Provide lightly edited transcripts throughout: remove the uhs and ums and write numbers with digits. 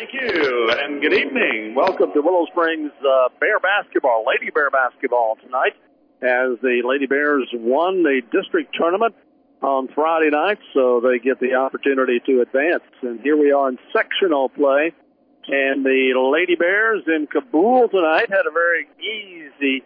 Thank you, and good evening. Welcome to Willow Springs Bear basketball, Lady Bear basketball tonight, as the Lady Bears won the district tournament on Friday night, so they get the opportunity to advance. And here we are in sectional play, and the Lady Bears in Cabool tonight had a very easy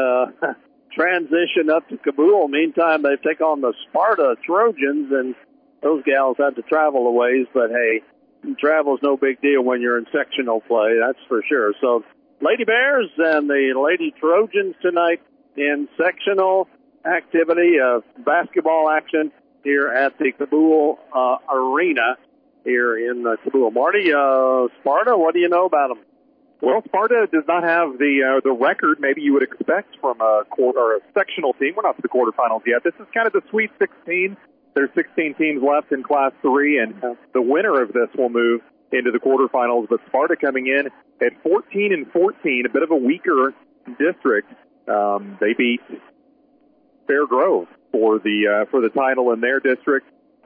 transition up to Cabool. Meantime, they take on the Sparta Trojans, and those gals had to travel a ways, but hey, travel's no big deal when you're in sectional play, that's for sure. So Lady Bears and the Lady Trojans tonight in sectional activity of basketball action here at the Cabool Arena here in Cabool. Marty, Sparta, what do you know about them? Well, Sparta does not have the record maybe you would expect from a sectional team. We're not to the quarterfinals yet. This is kind of the Sweet 16. There's 16 teams left in Class 3, and the winner of this will move into the quarterfinals. But Sparta coming in at 14-14, a bit of a weaker district. They beat Fair Grove for the title in their district,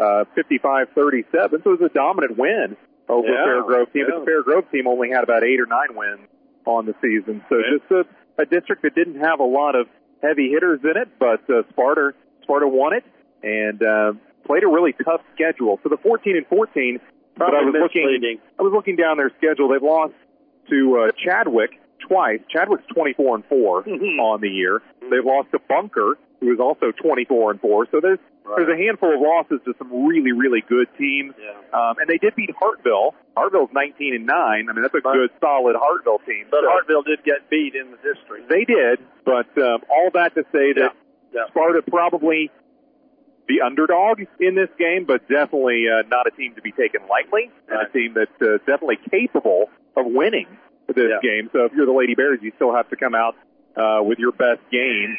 55-37. So it was a dominant win over the Fair Grove team. But the Fair Grove team only had about 8 or 9 wins on the season. So just a district that didn't have a lot of heavy hitters in it, but Sparta won it. And played a really tough schedule. So the 14-14, but I was looking down their schedule. They've lost to Chadwick twice. Chadwick's 24-4 on the year. They've lost to Bunker, who is also 24-4. So there's a handful of losses to some really, really good teams. Yeah. And they did beat Hartville. Hartville's 19-9. I mean, that's a good, solid Hartville team. But Hartville did get beat in the district. They did, but all that to say that Sparta probably the underdog in this game, but definitely not a team to be taken lightly, and a team that's definitely capable of winning this game. So if you're the Lady Bears, you still have to come out with your best game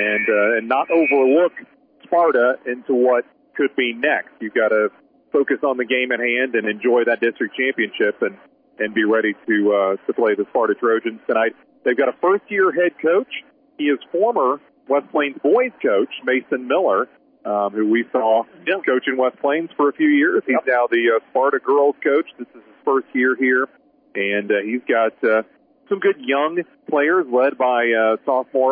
and not overlook Sparta into what could be next. You've got to focus on the game at hand and enjoy that district championship and be ready to play the Sparta Trojans tonight. They've got a first-year head coach. He is former West Plains boys coach, Mason Miller, who we saw coaching West Plains for a few years. He's now the Sparta girls coach. This is his first year here, and he's got some good young players led by sophomore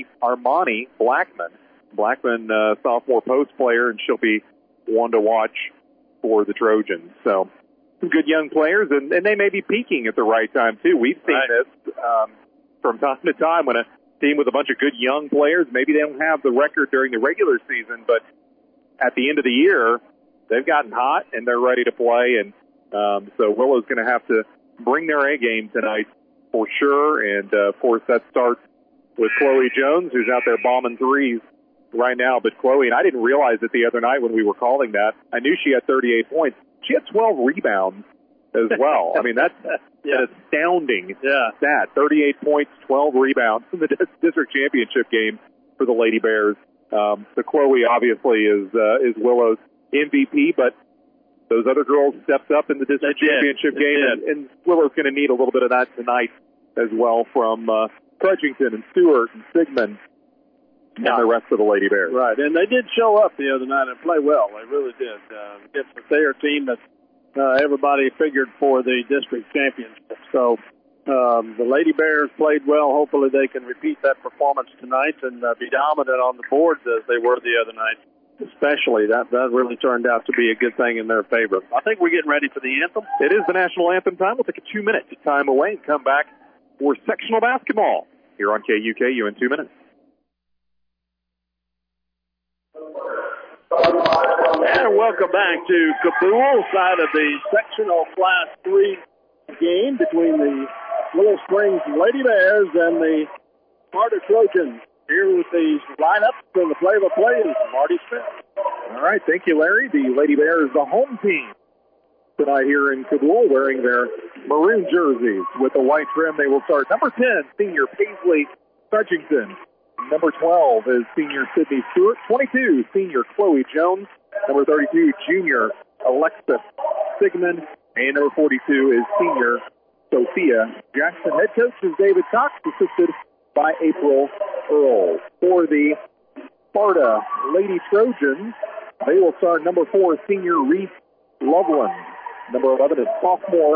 Armani Blackman. Blackman, sophomore post player, and she'll be one to watch for the Trojans. So some good young players, and they may be peaking at the right time, too. We've seen this from time to time when a team with a bunch of good young players, maybe they don't have the record during the regular season, but at the end of the year, they've gotten hot and they're ready to play. And so Willow's going to have to bring their A game tonight for sure. And of course, that starts with Chloe Jones, who's out there bombing threes right now. But Chloe, and I didn't realize it the other night when we were calling that, I knew she had 38 points. She had 12 rebounds as well. I mean, that's an astounding stat. 38 points, 12 rebounds in the district championship game for the Lady Bears. So Chloe obviously is Willow's MVP, but those other girls stepped up in the district championship game, and Willow's going to need a little bit of that tonight as well from Trudgington and Stewart and Sigmund and the rest of the Lady Bears. Right, and they did show up the other night and play well. They really did. It's a fair team that everybody figured for the district championship. So the Lady Bears played well. Hopefully they can repeat that performance tonight and be dominant on the boards as they were the other night. Especially, that really turned out to be a good thing in their favor. I think we're getting ready for the anthem. It is the national anthem time. We'll take a 2-minute time away and come back for sectional basketball here on KUKU in 2 minutes. And welcome back to Cabool, side of the sectional Class 3 game between the Willow Springs Lady Bears and the Sparta Trojans. Here with the lineup and the play-by-play is Marty Smith. All right, thank you, Larry. The Lady Bears, the home team tonight here in Cabool, wearing their maroon jerseys with a white trim. They will start number 10, senior Paisley Trudgington. Number 12 is senior Sydney Stewart. 22, senior Chloe Jones. Number 32, junior Alexis Sigmund. And number 42 is senior Sophia Jackson. Head coach is David Cox, assisted by April Earl. For the Sparta Lady Trojans, they will start number 4, senior Reese Loveland. Number 11 is sophomore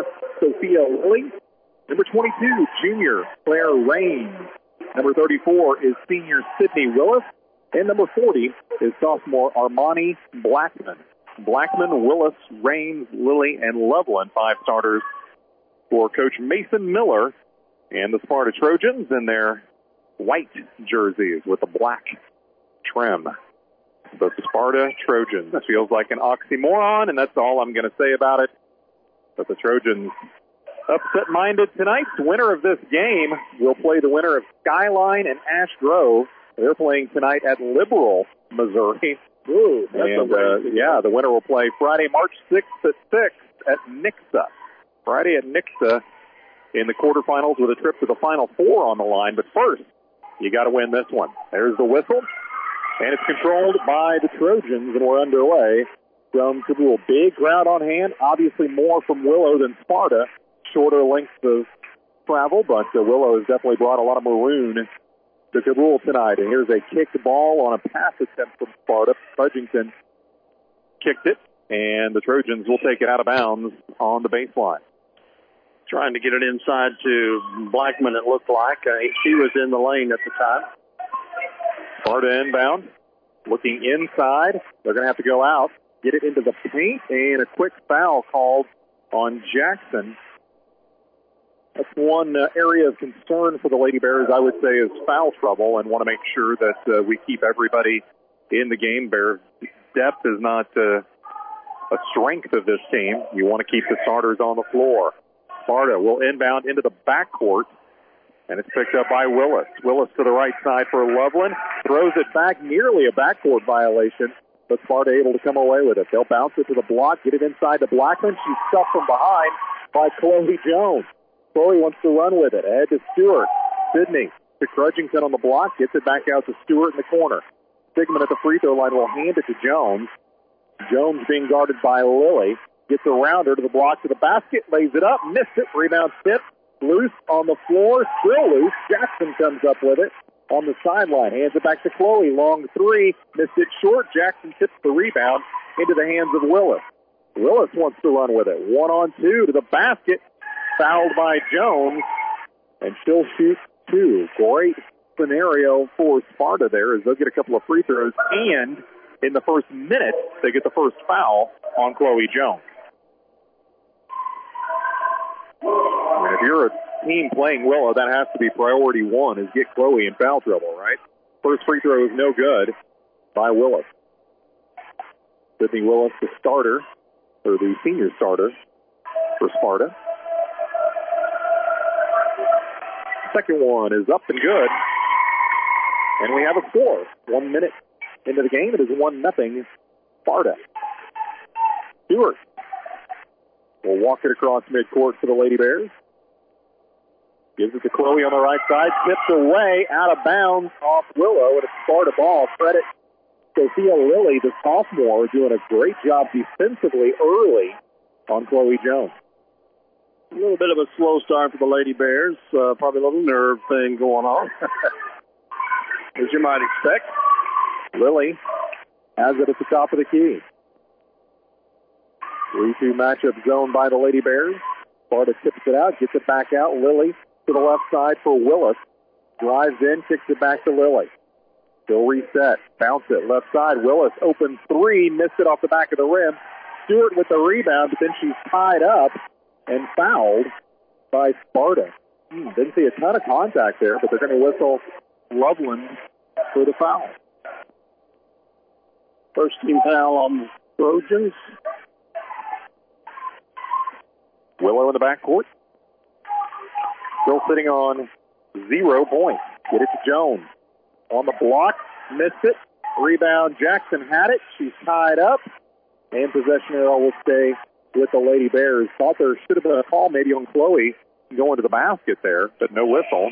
Sophia Lilly. Number 22, junior Claire Raines. Number 34 is senior Sydney Willis. And number 40 is sophomore Armani Blackman. Blackman, Willis, Raines, Lilly, and Loveland, 5 starters for Coach Mason Miller and the Sparta Trojans in their white jerseys with a black trim. The Sparta Trojans. This feels like an oxymoron, and that's all I'm going to say about it. But the Trojans upset-minded tonight. The winner of this game will play the winner of Skyline and Ash Grove. They're playing tonight at Liberal, Missouri. Ooh, that's the winner will play Friday, March 6th at 6 at Nixa. Friday at Nixa in the quarterfinals with a trip to the Final Four on the line. But first, you got to win this one. There's the whistle, and it's controlled by the Trojans, and we're underway from Kabul. Big crowd on hand, obviously more from Willow than Sparta. Shorter lengths of travel, but Willow has definitely brought a lot of maroon to Kabul tonight. And here's a kicked ball on a pass attempt from Sparta. Fudgington kicked it, and the Trojans will take it out of bounds on the baseline. Trying to get it inside to Blackman, it looked like. She was in the lane at the time. Sparta inbound, looking inside. They're going to have to go out, get it into the paint, and a quick foul called on Jackson. That's one area of concern for the Lady Bears, I would say, is foul trouble, and want to make sure that we keep everybody in the game. Bears depth is not a strength of this team. You want to keep the starters on the floor. Sparta will inbound into the backcourt, and it's picked up by Willis. Willis to the right side for Loveland. Throws it back, nearly a backcourt violation, but Sparta able to come away with it. They'll bounce it to the block, get it inside to Blackman. She's stuffed from behind by Chloe Jones. Chloe wants to run with it. Ahead to Stewart. Sydney to Crudgington on the block. Gets it back out to Stewart in the corner. Sigmund at the free throw line will hand it to Jones. Jones being guarded by Lilly. Gets around her to the block to the basket. Lays it up. Missed it. Rebound tip. Loose on the floor. Still loose. Jackson comes up with it on the sideline. Hands it back to Chloe. Long three. Missed it short. Jackson tips the rebound into the hands of Willis. Willis wants to run with it. 1-on-2 to the basket. Fouled by Jones, and she'll shoot 2. Great scenario for Sparta there, as they'll get a couple of free throws, and in the first minute, they get the first foul on Chloe Jones. And if you're a team playing Willow, that has to be priority one, is get Chloe in foul trouble, right? First free throw is no good by Willis. Sydney Willis, the starter, or the senior starter for Sparta. Second one is up and good. And we have a score. 1 minute into the game. It is 1-0 Sparta. Stewart will walk it across midcourt for the Lady Bears. Gives it to Chloe on the right side. Tips away out of bounds off Willow. And it's Sparta ball. Credit Sophia Lilly, the sophomore, doing a great job defensively early on Chloe Jones. A little bit of a slow start for the Lady Bears. Probably a little nerve thing going on, as you might expect. Lilly has it at the top of the key. 3-2 matchup zone by the Lady Bears. Sparta tips it out, gets it back out. Lilly to the left side for Willis. Drives in, kicks it back to Lilly. Still reset. Bounce it left side. Willis open three. Missed it off the back of the rim. Stewart with the rebound, but then she's tied up and fouled by Sparta. Didn't see a ton of contact there, but they're going to whistle Loveland for the foul. First team foul on the Trojans. Willow in the backcourt. Still sitting on 0 points. Get it to Jones. On the block, missed it. Rebound, Jackson had it. She's tied up. And possession will stay with the Lady Bears. Thought there should have been a call maybe on Chloe going to the basket there, but no whistle.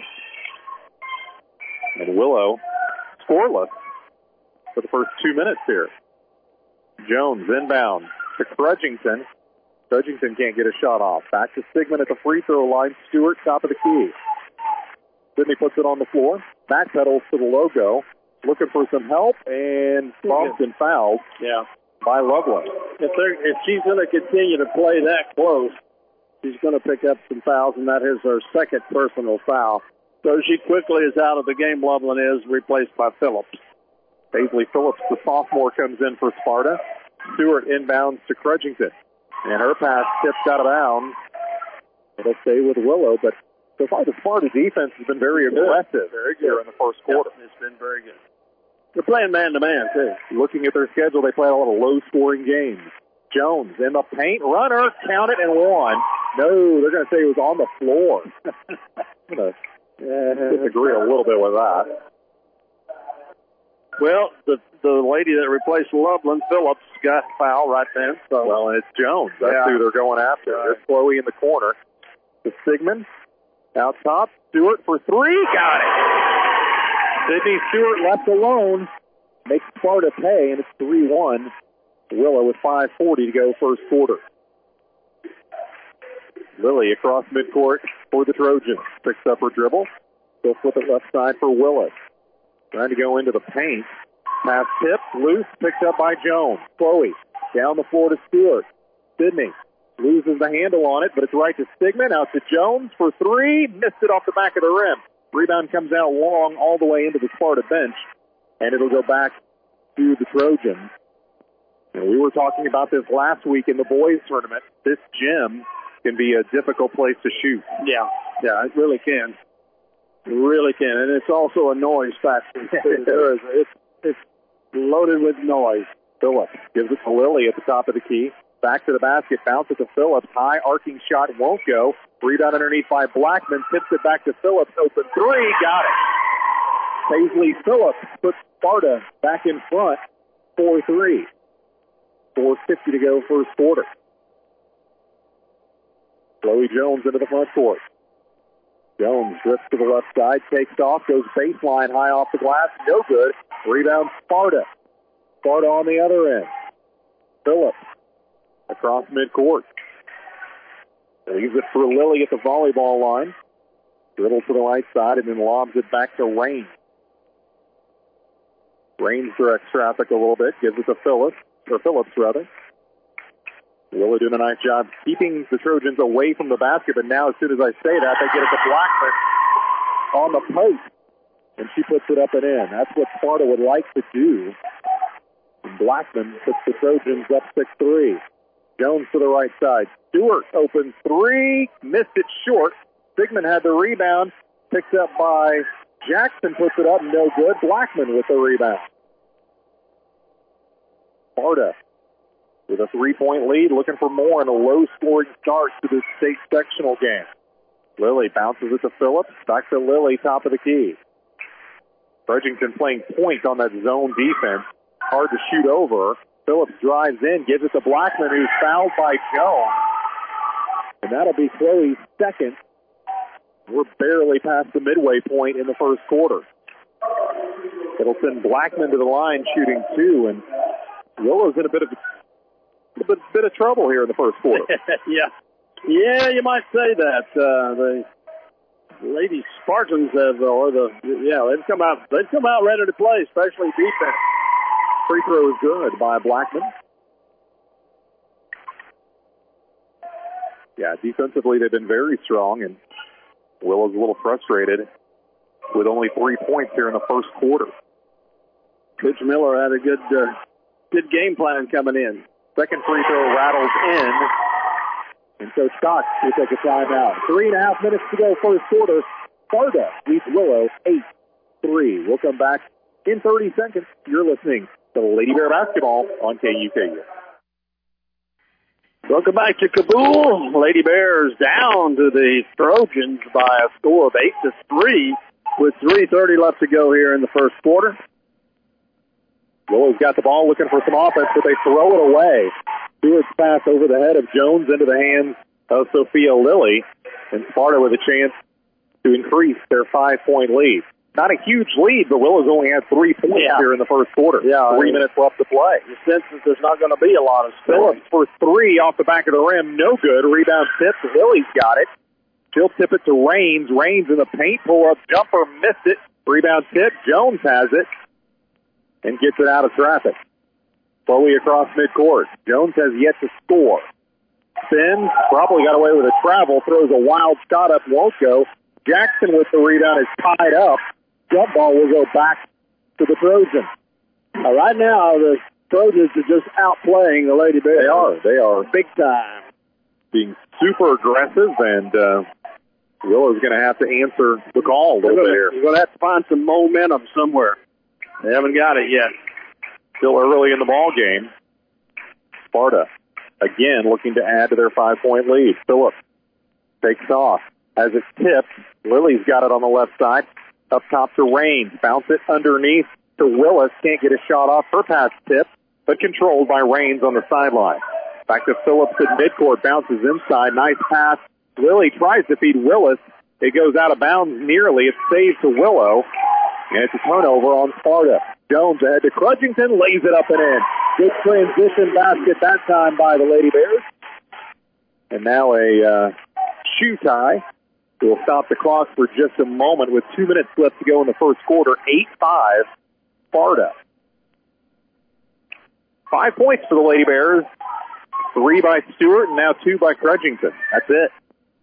And Willow scoreless for the first 2 minutes here. Jones inbound to Crudgington. Crudgington can't get a shot off. Back to Sigmund at the free throw line. Stewart top of the key. Sydney puts it on the floor. Backpedals to the logo. Looking for some help and bumped and fouled. Yeah. By Loveland. If she's going to continue to play that close, She's going to pick up some fouls, and that is her second personal foul. So she quickly is out of the game. Loveland is replaced by Phillips. Paisley Phillips, the sophomore, comes in for Sparta. Stewart inbounds to Crudgington. And her pass tips out of bounds. It'll stay with Willow, but so far the Sparta defense has been very aggressive here in the first quarter. It's been very good. They're playing man-to-man, too. Looking at their schedule, they play a lot of low-scoring games. Jones in the paint. Runner, count it, and one. No, they're going to say it was on the floor. I'm going to disagree a little bit with that. Well, the lady that replaced Loveland, Phillips, got foul right then. So. Well, and it's Jones. That's who they're going after. Right. There's Chloe in the corner. To Sigmund. Out top. Stewart for three. Got it. Sydney Stewart left alone. Makes Sparta pay, and it's 3-1. Willow with 5:40 to go first quarter. Lily across midcourt for the Trojans. Picks up her dribble. She'll flip it left side for Willis. Trying to go into the paint. Pass tipped, loose, picked up by Jones. Chloe down the floor to Stewart. Sydney loses the handle on it, but it's right to Stigman. Out to Jones for three. Missed it off the back of the rim. Rebound comes out long all the way into the Sparta bench, and it'll go back to the Trojans. And we were talking about this last week in the boys tournament. This gym can be a difficult place to shoot. Yeah, it really can. It really can. And it's also a noise factor. It's loaded with noise. Phillips gives it to Lily at the top of the key. Back to the basket, bounces to Phillips. High arcing shot won't go. Rebound underneath by Blackman. Tips it back to Phillips. Open three. Got it. Paisley Phillips puts Sparta back in front. 4-3. 4:50 to go first quarter. Chloe Jones into the front court. Jones drifts to the left side, takes off, goes baseline high off the glass. No good. Rebound Sparta. Sparta on the other end. Phillips across midcourt. Leaves it for Lily at the volleyball line. Dribble to the right side and then lobs it back to Rain. Rain directs traffic a little bit, gives it to Phillips. Willow doing a nice job keeping the Trojans away from the basket, but now as soon as I say that, they get it to Blackman on the post, and she puts it up and in. That's what Sparta would like to do. And Blackman puts the Trojans up 6-3. Jones to the right side. Stewart opens three, missed it short. Sigmund had the rebound, picked up by Jackson, puts it up, no good. Blackman with the rebound. Sparta with a 3-point lead, looking for more in a low-scoring start to this state sectional game. Lily bounces it to Phillips. Back to Lily, top of the key. Bridgington playing point on that zone defense. Hard to shoot over. Phillips drives in, gives it to Blackman, who's fouled by Jones. And that'll be Chloe's second. We're barely past the midway point in the first quarter. It'll send Blackman to the line shooting two, and Willow's in a bit of trouble here in the first quarter. Yeah, you might say that. The Lady Spartans they've come out ready to play, especially defense. Free throw is good by Blackman. Yeah, defensively they've been very strong, and Willow's a little frustrated with only 3 points here in the first quarter. Coach Miller had a good game plan coming in. Second free throw rattles in, and Coach Cox will take a timeout. 3.5 minutes to go first quarter. Sparta leads Willow 8-3. We'll come back in 30 seconds. You're listening to Lady Bear Basketball on KUKU. Welcome back to Kabul. Lady Bears down to the Trojans by a score of 8-3 with 3:30 left to go here in the first quarter. Willow's got the ball looking for some offense, but they throw it away. Stewart's pass over the head of Jones into the hands of Sophia Lilly, and Sparta with a chance to increase their 5-point lead. Not a huge lead, but Willow's only had 3 points here in the first quarter. 3 minutes left to play. You sense that there's not going to be a lot of Phillips for three off the back of the rim. No good. Rebound tipped. Lily's got it. She'll tip it to Raines. Raines in the paint. Pull-up jumper. Missed it. Rebound tip. Jones has it and gets it out of traffic. Chloe across midcourt. Jones has yet to score. spins, probably got away with a travel, throws a wild shot up, won't go. Jackson with the rebound is tied up. Jump ball will go back to the Trojans. Right now, the Trojans are just outplaying the Lady Bears. They are. Big time. Being super aggressive, and Willow's going to have to answer the call a little bit here. You're going to have to find some momentum somewhere. They haven't got it yet. Still early in the ball game. Sparta, again, looking to add to their 5-point lead. Phillips takes off. As it's tipped, Lily's got it on the left side. Up top to Raines. Bounce it underneath to Willis. Can't get a shot off. Her pass tipped, but controlled by Raines on the sideline. Back to Phillips at midcourt. Bounces inside. Nice pass. Lily tries to feed Willis. It goes out of bounds nearly. It's saved to Willow. And it's a turnover on Sparta. Jones ahead to Crudgington. Lays it up and in. Good transition basket that time by the Lady Bears. And now a shoe tie. We'll stop the clock for just a moment with 2 minutes left to go in the first quarter. 8-5, Sparta. 5 points for the Lady Bears. 3 by Stewart and now 2 by Crudgington. That's it.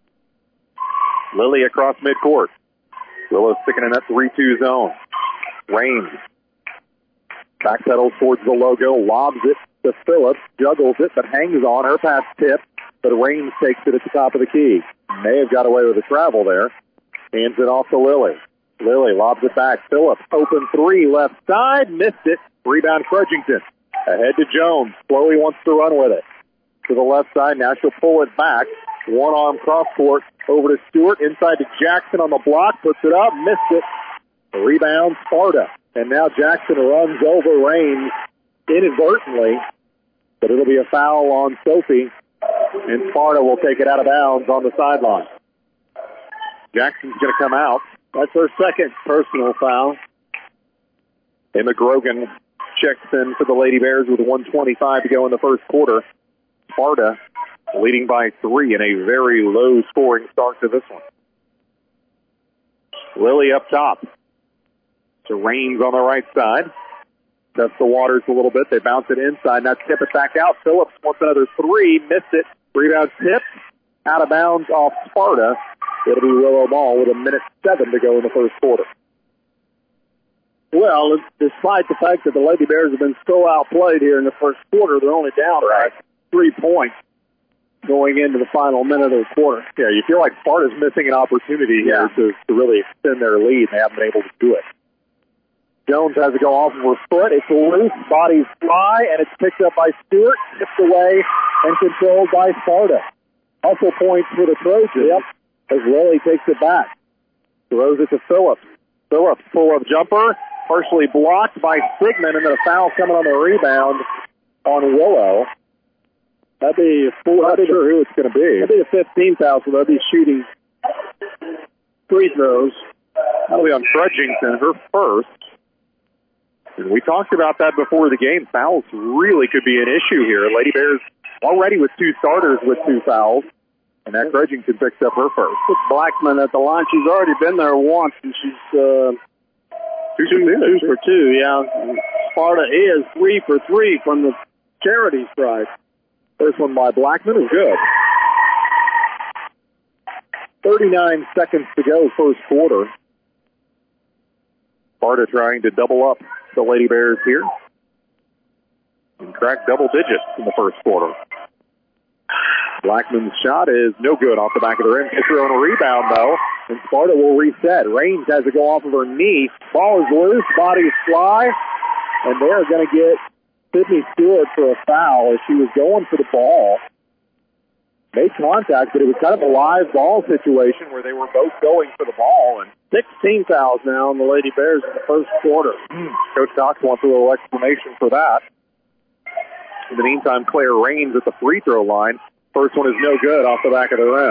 Lily across midcourt. Willow sticking in that 3-2 zone. Raines backpedals towards the logo, lobs it to Phillips, juggles it, but hangs on. Her pass tipped, but Raines takes it at the top of the key. May have got away with a travel there. Hands it off to Lily. Lily lobs it back. Phillips, open 3, left side, missed it. Rebound Crudgington. Ahead to Jones. Slowly wants to run with it. To the left side, now she'll pull it back. One arm cross court over to Stewart. Inside to Jackson on the block. Puts it up. Missed it. Rebound Sparta. And now Jackson runs over Raines inadvertently. But it'll be a foul on Sophie. And Sparta will take it out of bounds on the sideline. Jackson's going to come out. That's her second personal foul. Emma Grogan checks in for the Lady Bears with 1:25 to go in the first quarter. Sparta leading by 3 in a very low-scoring start to this one. Lily up top. To Raines on the right side. Tests the waters a little bit. They bounce it inside. Now tip it back out. Phillips wants another 3. Missed it. Rebound tipped. Out of bounds off Sparta. It'll be Willow ball with 1:07 to go in the first quarter. Well, despite the fact that the Lady Bears have been so outplayed here in the first quarter, they're only down by 3 points going into the final minute of the quarter. Yeah, you feel like Sparta's missing an opportunity here to really extend their lead. They haven't been able to do it. Jones has to go off of her foot. It's loose. Bodies fly, and it's picked up by Stewart, tipped away, and controlled by Sparta. Also points for the Trojans as Lily takes it back. Throws it to Phillips. Phillips, pull-up jumper, partially blocked by Sigmund, and then a foul coming on the rebound on Willow. That'd be not sure who it's going to be. That'd be the 15th foul, so they'll be shooting free throws. That'll be on Crudgington, her first. And we talked about that before the game. Fouls really could be an issue here. Lady Bears already with 2 starters with 2 fouls. And that Crudgington picks up her first. It's Blackman at the line. She's already been there once, and she's 2 for 2. Yeah, Sparta is 3 for 3 from the charity stripe. First one by Blackman is good. 39 seconds to go, first quarter. Sparta trying to double up the Lady Bears here and crack double digits in the first quarter. Blackman's shot is no good off the back of the rim. Gets her own rebound, though, and Sparta will reset. Raines has to go off of her knee. Ball is loose, bodies fly, and they're going to get Sydney Stewart for a foul as she was going for the ball. Made contact, but it was kind of a live ball situation where they were both going for the ball. And 16 fouls now on the Lady Bears in the first quarter. Coach Cox wants a little explanation for that. In the meantime, Claire Raines at the free throw line. First one is no good off the back of the rim.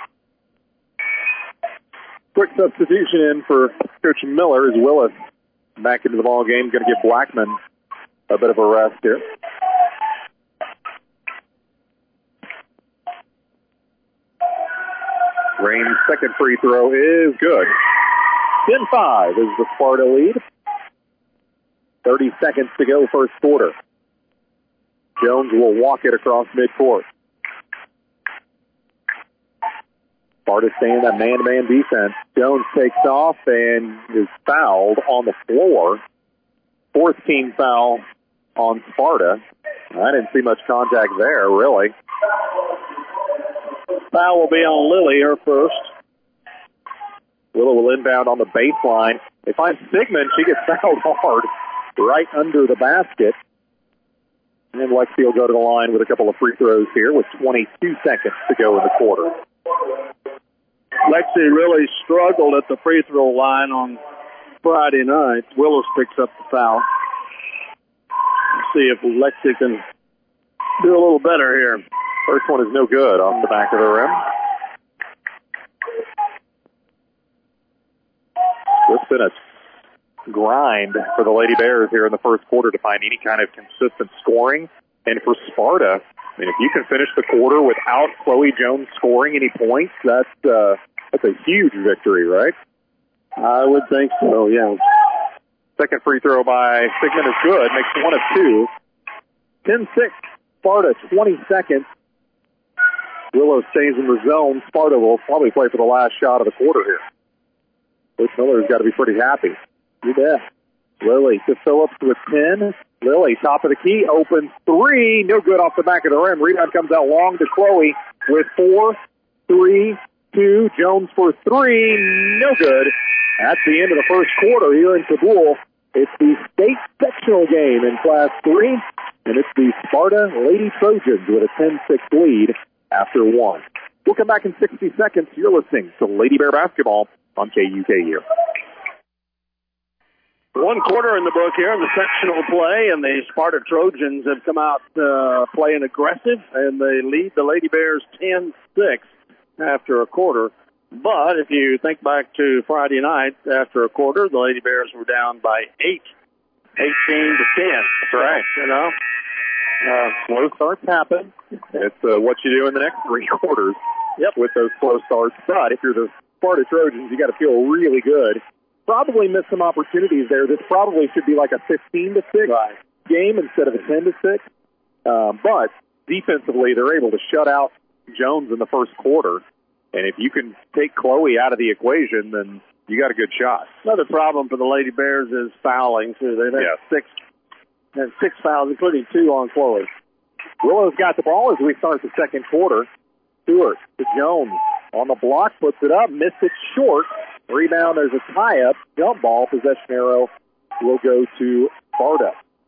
Quick substitution in for Coach Miller as Willis back into the ball game. Going to give Blackman a bit of a rest here. Raines' second free throw is good. 10-5 is the Sparta lead. 30 seconds to go, first quarter. Jones will walk it across midcourt. Sparta staying in that man-to-man defense. Jones takes off and is fouled on the floor. Fourth team foul on Sparta. I didn't see much contact there, really. Foul will be on Lily, her first. Willow will inbound on the baseline. They find Sigmund. She gets fouled hard right under the basket. And Lexi will go to the line with a couple of free throws here with 22 seconds to go in the quarter. Lexi really struggled at the free throw line on Friday night. Willis picks up the foul. Let's see if Lexi can do a little better here. First one is no good off the back of the rim. It's been a grind for the Lady Bears here in the first quarter to find any kind of consistent scoring. And for Sparta, I mean, if you can finish the quarter without Chloe Jones scoring any points, that's a huge victory, right? I would think so, yeah. Second free throw by Sigmund is good. Makes one of two. 10-6. Sparta, 20 seconds. Willow stays in the zone. Sparta will probably play for the last shot of the quarter here. Coach Miller's got to be pretty happy. You bet. Lily to Phillips with 10. Lily, top of the key, opens three. No good off the back of the rim. Rebound comes out long to Chloe with 4, 3, 2. Jones for three. No good. That's the end of the first quarter here in Kabul. It's the state sectional game in Class 3, and it's the Sparta Lady Trojans with a 10-6 lead after one. We'll come back in 60 seconds. You're listening to Lady Bear Basketball on KUKU. One quarter in the book here in the sectional play, and the Sparta Trojans have come out playing aggressive, and they lead the Lady Bears 10-6 after a quarter. But if you think back to Friday night, after a quarter, the Lady Bears were down by 8, 18-10. That's right. You know, slow starts happen. It's what you do in the next three quarters with those slow starts. But if you're the Sparta Trojans, you got to feel really good. Probably missed some opportunities there. This probably should be like a 15-6 game instead of a 10-6. But defensively, they're able to shut out Jones in the first quarter. And if you can take Chloe out of the equation, then you got a good shot. Another problem for the Lady Bears is fouling, too. They've had six fouls, including 2 on Chloe. Willow's got the ball as we start the second quarter. Stewart to Jones. On the block, puts it up, missed it short. Rebound, there's a tie-up. Jump ball, possession arrow will go to Sparta.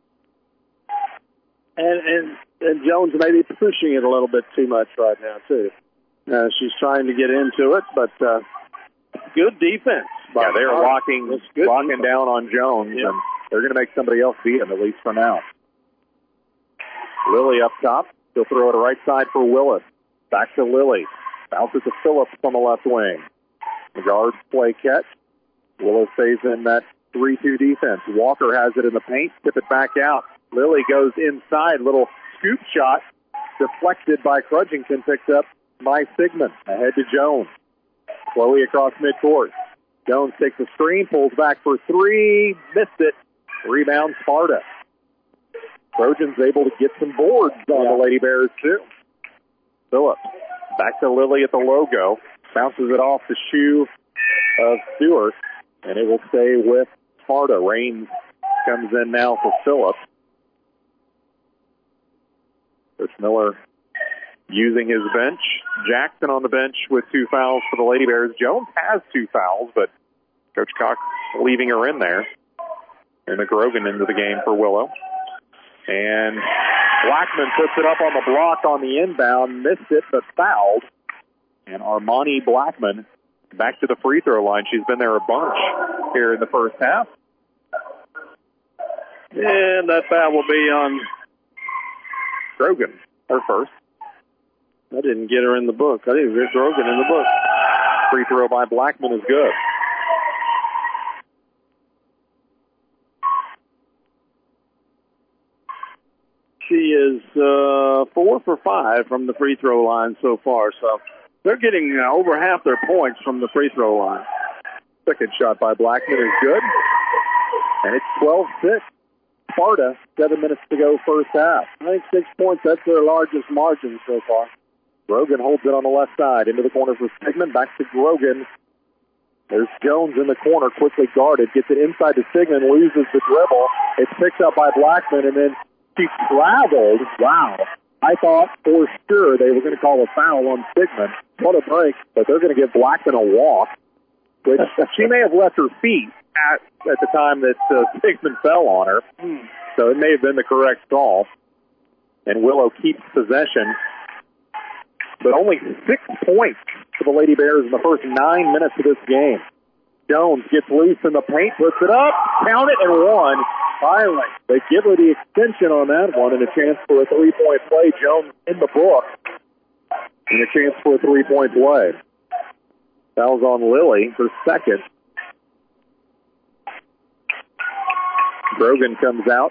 And Jones may be pushing it a little bit too much right now, too. She's trying to get into it, but good defense. Yeah, they're locking down on Jones, and they're going to make somebody else beat him, at least for now. Lily up top. She'll throw it right side for Willis. Back to Lily. Bounces to Phillips on the left wing. The guards play catch. Willis stays in that 3-2 defense. Walker has it in the paint. Tip it back out. Lily goes inside. Little scoop shot. Deflected by Crudgington. Picked up by Sigmund. Ahead to Jones. Chloe across midcourt. Jones takes a screen. Pulls back for 3. Missed it. Rebound Sparta. Trojans able to get some boards on the Lady Bears too. Phillips. Back to Lily at the logo. Bounces it off the shoe of Stewart, and it will stay with Sparta. Raines comes in now for Phillips. Coach Miller using his bench. Jackson on the bench with 2 fouls for the Lady Bears. Jones has 2 fouls, but Coach Cox leaving her in there. And McGrogan into the game for Willow. And Blackman puts it up on the block on the inbound, missed it, but fouled. And Armani Blackman back to the free throw line. She's been there a bunch here in the first half. And that foul will be on Grogan, her first. I didn't get her in the book. I didn't get Grogan in the book. Free throw by Blackman is good. She is 4 for 5 from the free throw line so far. So they're getting over half their points from the free throw line. Second shot by Blackman is good. And it's 12-6. Sparta, 7 minutes to go first half. I think 6 points, that's their largest margin so far. Grogan holds it on the left side. Into the corner for Sigmund. Back to Grogan. There's Jones in the corner, quickly guarded. Gets it inside to Sigmund, loses the dribble. It's picked up by Blackman, and then she traveled. Wow. I thought for sure they were going to call a foul on Sigmund. What a break. But they're going to give Blackman a walk, which she may have left her feet at the time that Sigmund fell on her. So it may have been the correct call. And Willow keeps possession. But only 6 points for the Lady Bears in the first 9 minutes of this game. Jones gets loose in the paint, puts it up, count it, and one. Finally, they give her the extension on that one and a chance for a three-point play. Jones in the book and a chance for a three-point play. Foul's on Lily for second. Grogan comes out.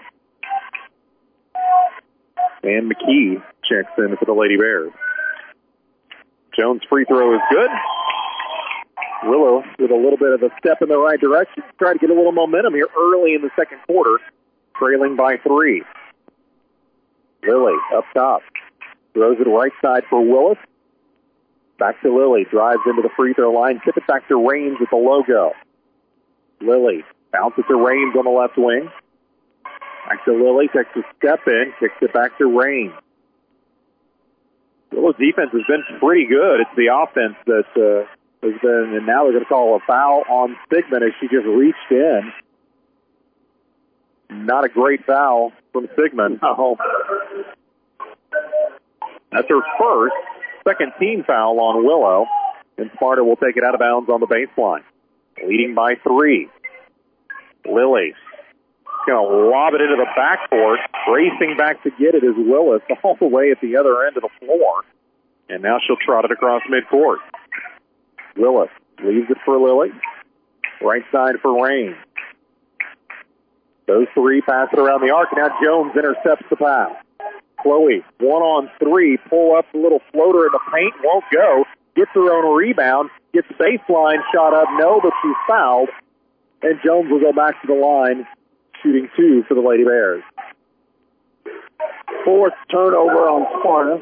And McKee checks in for the Lady Bears. Jones' free throw is good. Willow with a little bit of a step in the right direction. Try to get a little momentum here early in the second quarter, trailing by 3. Lily up top. Throws it right side for Willis. Back to Lily. Drives into the free throw line. Tip it back to Raines with the logo. Lily bounces to Raines on the left wing. Back to Lily. Takes a step in. Kicks it back to Raines. Willow's defense has been pretty good. It's the offense that has been, and now they're going to call a foul on Sigmund as she just reached in. Not a great foul from Sigmund. No. That's her first, second team foul on Willow, and Sparta will take it out of bounds on the baseline. Leading by 3. Lily going to lob it into the backcourt. Racing back to get it is Willis all the way at the other end of the floor. And now she'll trot it across midcourt. Willis leaves it for Lily. Right side for Raines. Those 3 pass it around the arc. Now Jones intercepts the pass. Chloe, 1-on-3. Pull up a little floater in the paint. Won't go. Gets her own rebound. Gets baseline shot up. No, but she's fouled. And Jones will go back to the line, shooting 2 for the Lady Bears. 4th turnover on Sparta.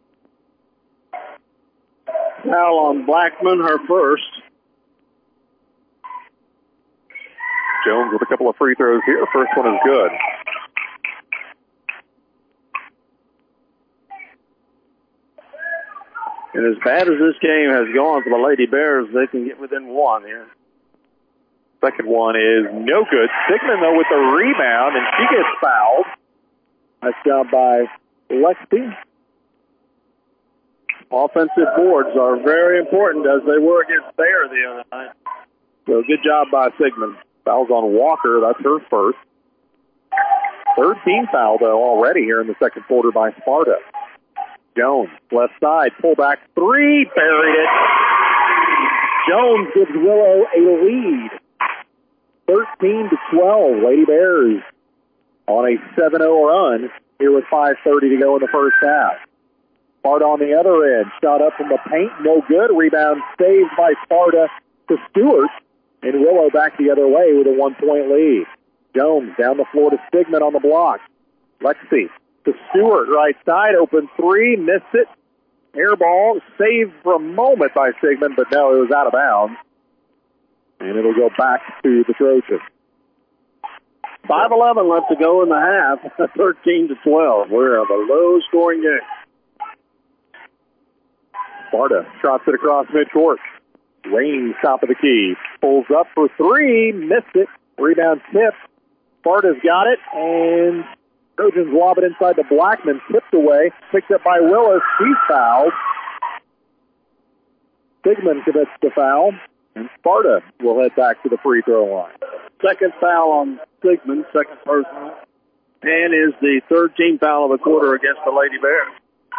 Foul on Blackman, her first. Jones with a couple of free throws here. First one is good. And as bad as this game has gone for the Lady Bears, they can get within 1 here. Second one is no good. Sigmund, though, with the rebound, and she gets fouled. Nice job by Lexi. Offensive boards are very important, as they were against Bayer the other night. So good job by Sigmund. Fouls on Walker. That's her first. Third team foul, though, already here in the second quarter by Sparta. Jones, left side, pull back 3, buried it. Jones gives Willow a lead. 13-12, Lady Bears on a 7-0 run here with 5:30 to go in the first half. Sparta on the other end, shot up from the paint, no good. Rebound saved by Sparta to Stewart, and Willow back the other way with a 1-point lead. Jones down the floor to Sigmund on the block. Lexi to Stewart, right side, open 3, missed it. Air ball, saved for a moment by Sigmund, but no, it was out of bounds. And it'll go back to the Trojans. 5:11 left to go in the half. 13-12. We're of a low-scoring game. Sparta trots it across midcourt. Raines, top of the key. Pulls up for 3. Missed it. Rebound tipped. Sparta's got it. And Trojans lob it inside the Blackman. Tipped away. Picked up by Willis. He's fouled. Sigmund commits the foul. And Sparta will head back to the free throw line. Second foul on Sigmund, second personal. And is the 13th foul of the quarter against the Lady Bears.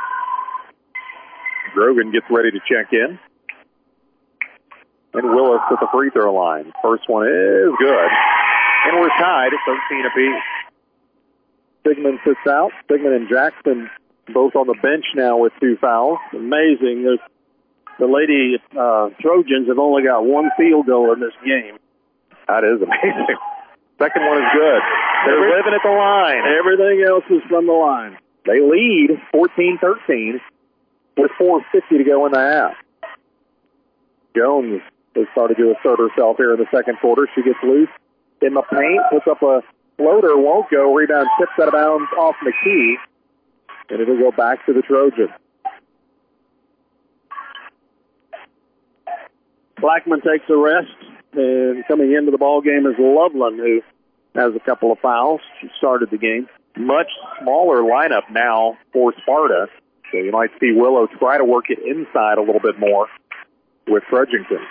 Grogan gets ready to check in. And Willis at the free throw line. First one is good. And we're tied at 13 apiece. Sigmund sits out. Sigmund and Jackson both on the bench now with 2 fouls. Amazing. The Lady Trojans have only got 1 field goal in this game. That is amazing. Second one is good. They're living at the line. Everything else is from the line. They lead 14-13. with 4:50 to go in the half. Jones has started to assert herself here in the second quarter. She gets loose in the paint, puts up a floater, won't go. Rebound tips out of bounds off McKee, and it'll go back to the Trojans. Blackman takes a rest, and coming into the ball game is Loveland, who has a couple of fouls. She started the game. Much smaller lineup now for Sparta, so you might see Willow try to work it inside a little bit more with Trudgington.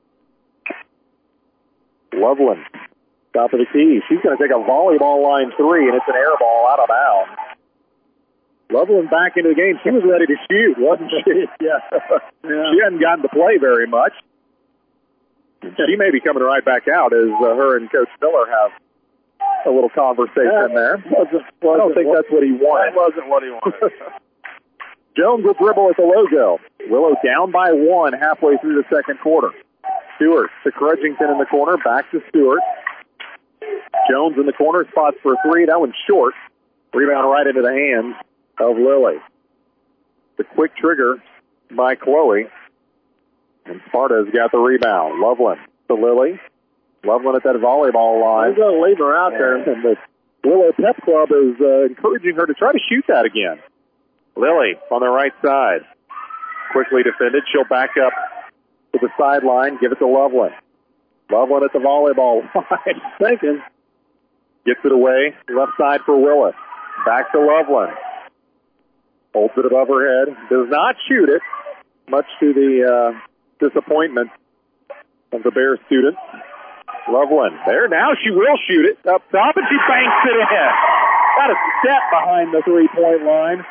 Loveland, top of the key. She's going to take a volleyball line three, and it's an air ball out of bounds. Loveland back into the game. She was ready to shoot, wasn't she? Yeah. She hadn't gotten to play very much. She may be coming right back out as her and Coach Miller have a little conversation there. I don't think that's what he wanted. That wasn't what he wanted. Jones will dribble at the logo. Willow down by one halfway through the second quarter. Stewart to Crudgington in the corner. Back to Stewart. Jones in the corner. Spots for three. That one's short. Rebound right into the hands of Lily. The quick trigger by Chloe. And Sparta's got the rebound. Loveland to Lily. Loveland at that volleyball line. He's going to leave her out there. And the Willow Pep Club is encouraging her to try to shoot that again. Lily on the right side. Quickly defended. She'll back up to the sideline. Give it to Loveland. Loveland at the volleyball line. Thinking. Gets it away. Left side for Willis. Back to Loveland. Holds it above her head. Does not shoot it. Much to the disappointment of the Bear students. Loveland there. Now she will shoot it up top, and she banks it in. Got a step behind the three-point line.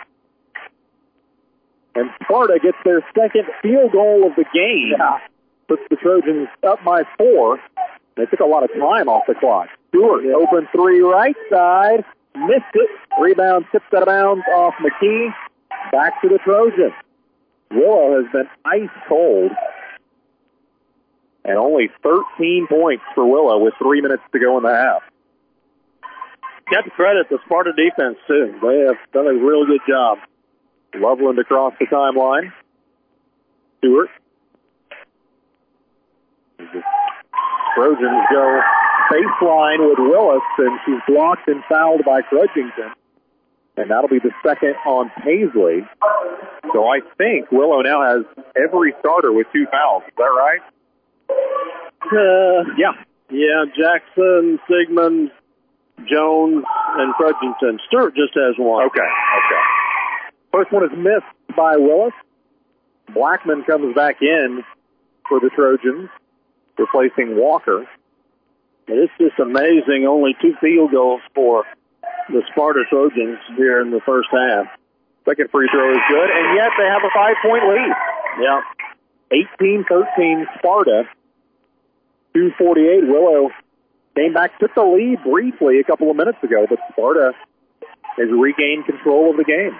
And Sparta gets their second field goal of the game. Yeah. Puts the Trojans up by 4. They took a lot of time off the clock. Stewart, open three right side. Missed it. Rebound tipped out of bounds off McKee. Back to the Trojans. Willow has been ice cold. And only 13 points for Willow with 3 minutes to go in the half. Got to credit the Sparta defense, too. They have done a real good job. Loveland across the timeline. Stewart. Trojans go baseline with Willis, and she's blocked and fouled by Crudgington. And that'll be the second on Paisley. So I think Willow now has every starter with 2 fouls. Is that right? Yeah, Jackson, Sigmund, Jones, and Crudgington. Stewart just has one. Okay. First one is missed by Willis. Blackman comes back in for the Trojans, replacing Walker. And it's just amazing. Only 2 field goals for the Sparta Trojans here in the first half. Second free throw is good, and yet they have a 5-point lead. Yeah. 18-13 Sparta. 2:48. Willow came back, took the lead briefly a couple of minutes ago, but Sparta has regained control of the game.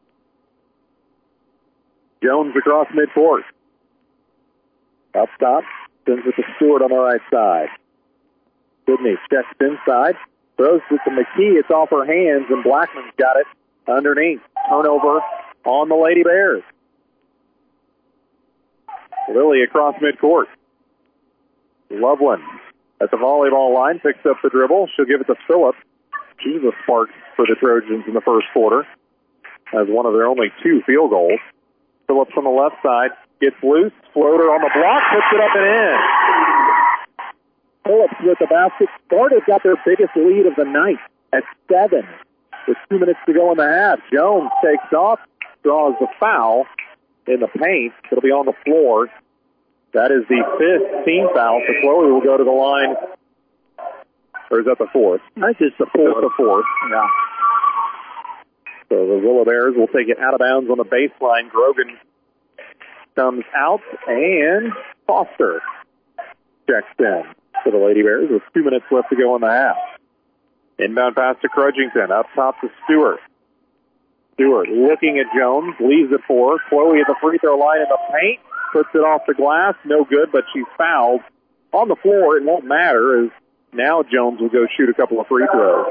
Jones across midcourt. Up top, sends it to Stewart on the right side. Sidney checks inside, throws it to McKee. It's off her hands, and Blackman's got it underneath. Turnover on the Lady Bears. Lily across midcourt. Loveland at the volleyball line picks up the dribble. She'll give it to Phillips. She's a spark for the Trojans in the first quarter. Has one of their only 2 field goals. Phillips on the left side gets loose. Floater on the block, puts it up and in. Phillips with the basket. Sparta's got their biggest lead of the night at 7 with 2 minutes to go in the half. Jones takes off, draws the foul in the paint. It'll be on the floor. That is the 5th team foul, so Chloe will go to the line. Or is that the 4th? I think it's the 4th. It's the 4th. Yeah. So the Willow Bears will take it out of bounds on the baseline. Grogan comes out, and Foster checks in for the Lady Bears with 2 minutes left to go in the half. Inbound pass to Crudgington. Up top to Stewart. Stewart looking at Jones, leaves it for her. Chloe at the free throw line in the paint. Puts it off the glass. No good, but she's fouled. On the floor, it won't matter, as now Jones will go shoot a couple of free throws.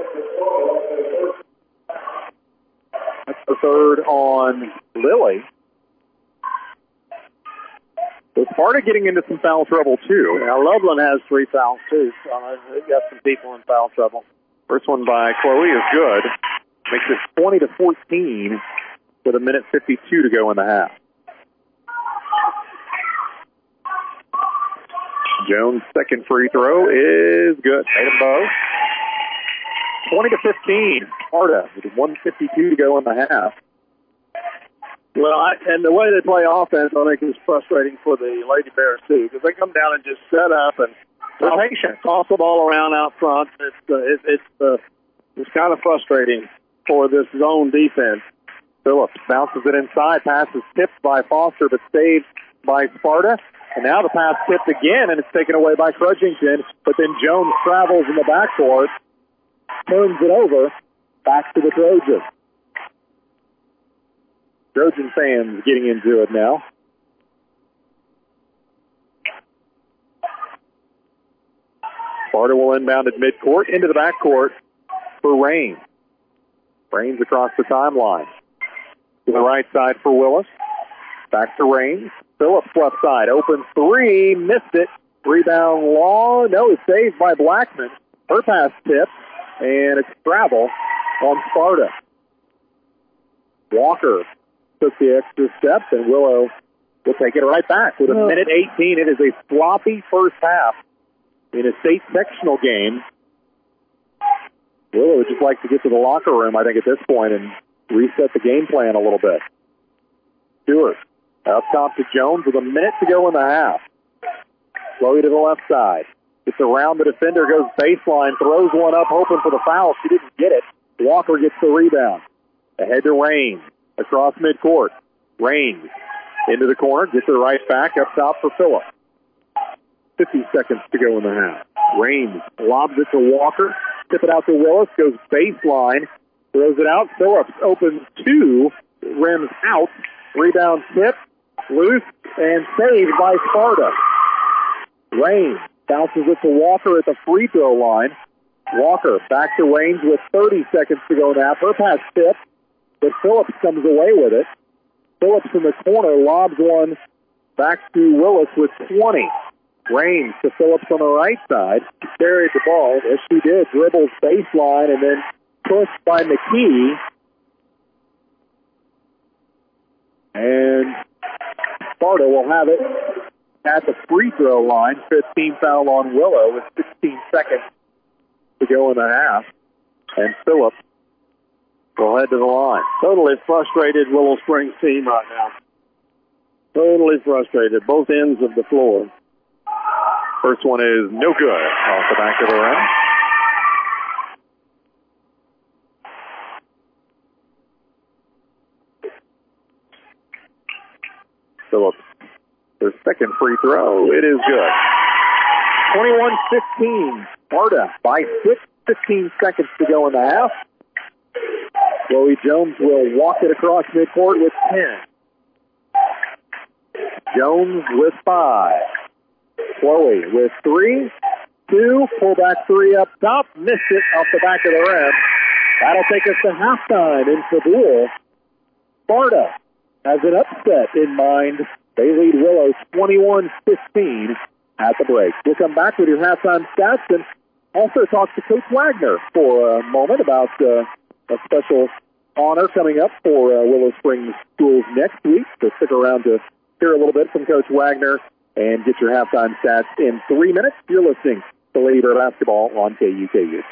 That's the third on Lily. So Sparta getting into some foul trouble, too. Yeah, Loveland has 3 fouls, too. So they've got some people in foul trouble. First one by Chloe is good. Makes it 20-14 with 1:52 to go in the half. Jones' second free throw is good. Made them both. 20-15. Sparta with 1:52 to go in the half. Well, and the way they play offense, I think, is frustrating for the Lady Bears, too, because they come down and just set up and toss the ball around out front. It's kind of frustrating for this zone defense. Phillips bounces it inside. Pass is tipped by Foster, but saved by Sparta. And now the pass tipped again, and it's taken away by Crudgington. But then Jones travels in the backcourt, turns it over, back to the Trojans. Trojan fans getting into it now. Sparta will inbound at midcourt, into the backcourt for Raines. Raines across the timeline. To the right side for Willis. Back to Raines. Phillips left side. Open 3. Missed it. Rebound long. No, it's saved by Blackman. Her pass tipped. And it's travel on Sparta. Walker took the extra step, and Willow will take it right back. With 1:18, it is a sloppy first half in a state sectional game. Willow would just like to get to the locker room, I think, at this point and reset the game plan a little bit. Stewart up top to Jones with 1 minute to go in the half. Chloe to the left side. Gets around the defender, goes baseline, throws one up, hoping for the foul. She didn't get it. Walker gets the rebound. Ahead to Raines. Across midcourt. Raines into the corner, gets it right back up top for Phillips. 50 seconds to go in the half. Raines lobs it to Walker. Tip it out to Willis. Goes baseline. Throws it out. Phillips opens 2. Rims out. Rebound tip. Loose and saved by Sparta. Raines bounces it to Walker at the free throw line. Walker back to Raines with 30 seconds to go in the half. Her pass tipped, but Phillips comes away with it. Phillips in the corner lobs one back to Willis with 20. Raines to Phillips on the right side. Buried the ball, as she did. Dribbles baseline and then pushed by McKee. And Sparta will have it at the free throw line. 15 foul on Willow with 16 seconds to go in the half. And Phillips will head to the line. Totally frustrated Willow Springs team right now. Totally frustrated. Both ends of the floor. First one is no good off the back of the rim. Phillips, their second free throw. It is good. 21-15. Sparta by 6. 15 seconds to go in the half. Chloe Jones will walk it across midcourt with 10. Jones with 5. Chloe with 3. 2. Pull back 3 up top. Missed it off the back of the rim. That'll take us to halftime in Kabul. Sparta has an upset in mind. They lead Willow 21-15 at the break. We'll come back with your halftime stats and also talk to Coach Wagner for a moment about a special honor coming up for Willow Springs schools next week. So stick around to hear a little bit from Coach Wagner and get your halftime stats in 3 minutes. You're listening to Lady Bear Basketball on KUKU.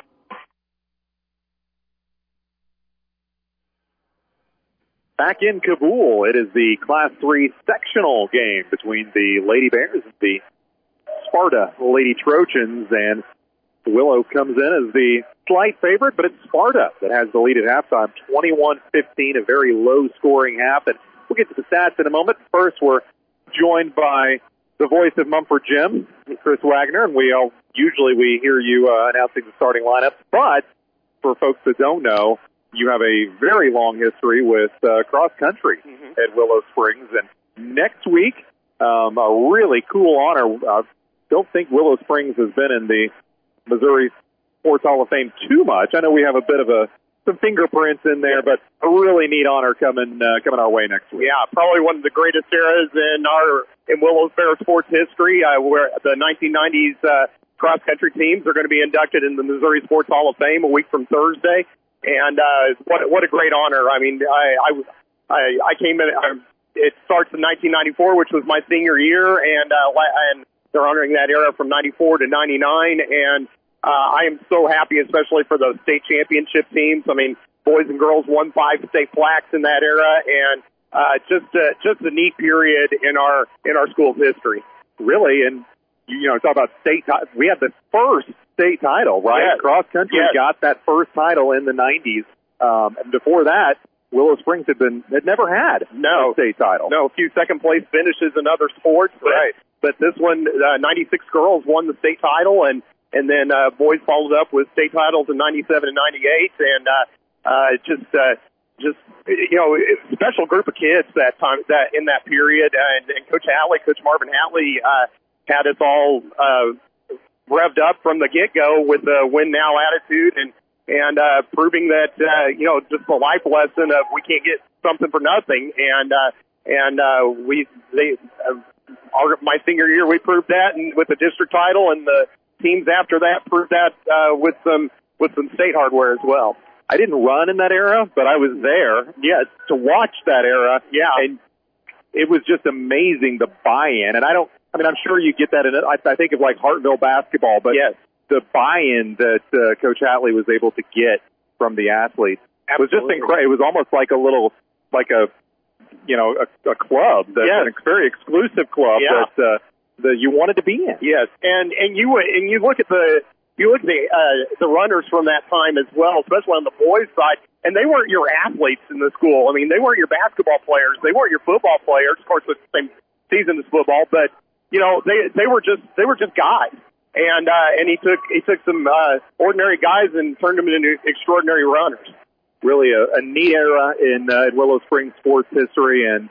Back in Kabul, it is the Class 3 sectional game between the Lady Bears and the Sparta Lady Trojans, and Willow comes in as the slight favorite, but it's Sparta that has the lead at halftime, 21-15, a very low-scoring half, and we'll get to the stats in a moment. First, we're joined by the voice of Mumford Gym, Chris Wagner, and we hear you announcing the starting lineup, but for folks that don't know, you have a very long history with cross-country at Willow Springs, and next week, a really cool honor. I don't think Willow Springs has been in the Missouri Sports Hall of Fame too much. I know we have a bit of a fingerprints in there, but a really neat honor coming our way next week. Yeah, probably one of the greatest eras in Willows Bear sports history, where the 1990s cross-country teams are going to be inducted in the Missouri Sports Hall of Fame a week from Thursday. And what a great honor. I mean, I came in, it starts in 1994, which was my senior year, and they're honoring that era from 94 to 99, and I am so happy, especially for those state championship teams. I mean, boys and girls won 5 state plaques in that era, and just a neat period in our school's history. Really, and talk about state. We had the first state title, right? Yes. Cross country got that first title in the 90s. And before that, Willow Springs had never had a state title. No, a few second place finishes in other sports, right? But this one, 96 girls won the state title, and then boys followed up with state titles in 97 and 98, and just special group of kids that time, that in that period, and Coach Marvin Hatley had us all revved up from the get-go with the win now attitude, and proving that just the life lesson of we can't get something for nothing, my senior year we proved that, and with the district title, and the teams after that proved that with some state hardware as well. I didn't run in that era, but I was there, to watch that era. Yeah. And it was just amazing, the buy-in. And I'm sure you get that in it. I think of like Hartville basketball, but yes, the buy-in that Coach Hatley was able to get from the athletes was just incredible. It was almost like a club, a very exclusive club that you wanted to be in. Yes, and you look at the runners from that time as well, especially on the boys' side, and they weren't your athletes in the school. I mean, they weren't your basketball players, they weren't your football players. Of course, it's the same season as football, but they were just guys. And he took some ordinary guys and turned them into extraordinary runners. Really a neat era in Willow Springs sports history, and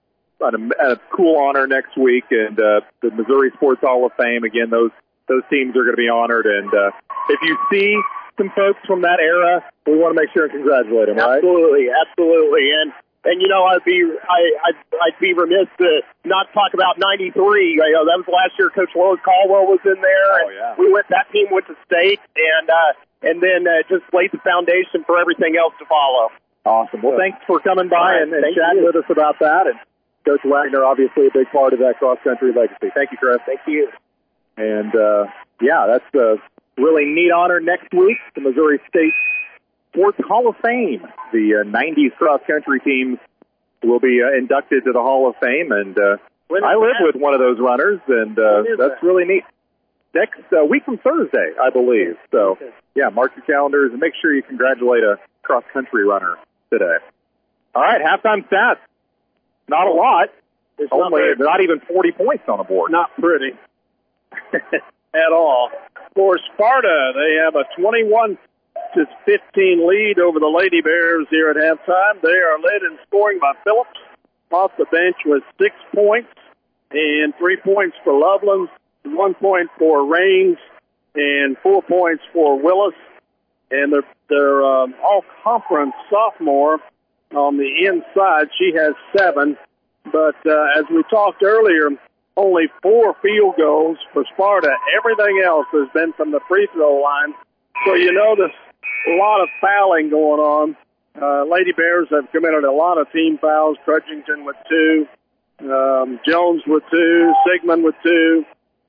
a cool honor next week. And the Missouri Sports Hall of Fame, again, those teams are going to be honored. And if you see some folks from that era, we want to make sure and congratulate them, right? Absolutely. And I'd be remiss to not talk about 93. That was last year. Coach Lois Caldwell was in there. Oh, yeah. That team went to state, and then just laid the foundation for everything else to follow. Awesome. Well, thanks for coming by and chatting with us about that. And Coach Wagner, obviously a big part of that cross-country legacy. Thank you, Chris. Thank you. And, that's a really neat honor next week. The Missouri State Sports Hall of Fame. The 90s cross-country teams will be inducted to the Hall of Fame, and I live with one of those runners, and that's really neat. Next week from Thursday, I believe. So, mark your calendars and make sure you congratulate a cross-country runner today. All right, halftime stats. Not a lot. It's not even 40 points on the board. Not pretty at all. For Sparta, they have a 21-15 lead over the Lady Bears here at halftime. They are led in scoring by Phillips off the bench with 6 points and 3 points for Loveland, 1 point for Raines, and 4 points for Willis. And their all-conference sophomore on the inside, she has 7. But as we talked earlier, only 4 field goals for Sparta. Everything else has been from the free throw line. So you notice a lot of fouling going on. Lady Bears have committed a lot of team fouls. Trudgington with 2, Jones with 2, Sigmund with 2,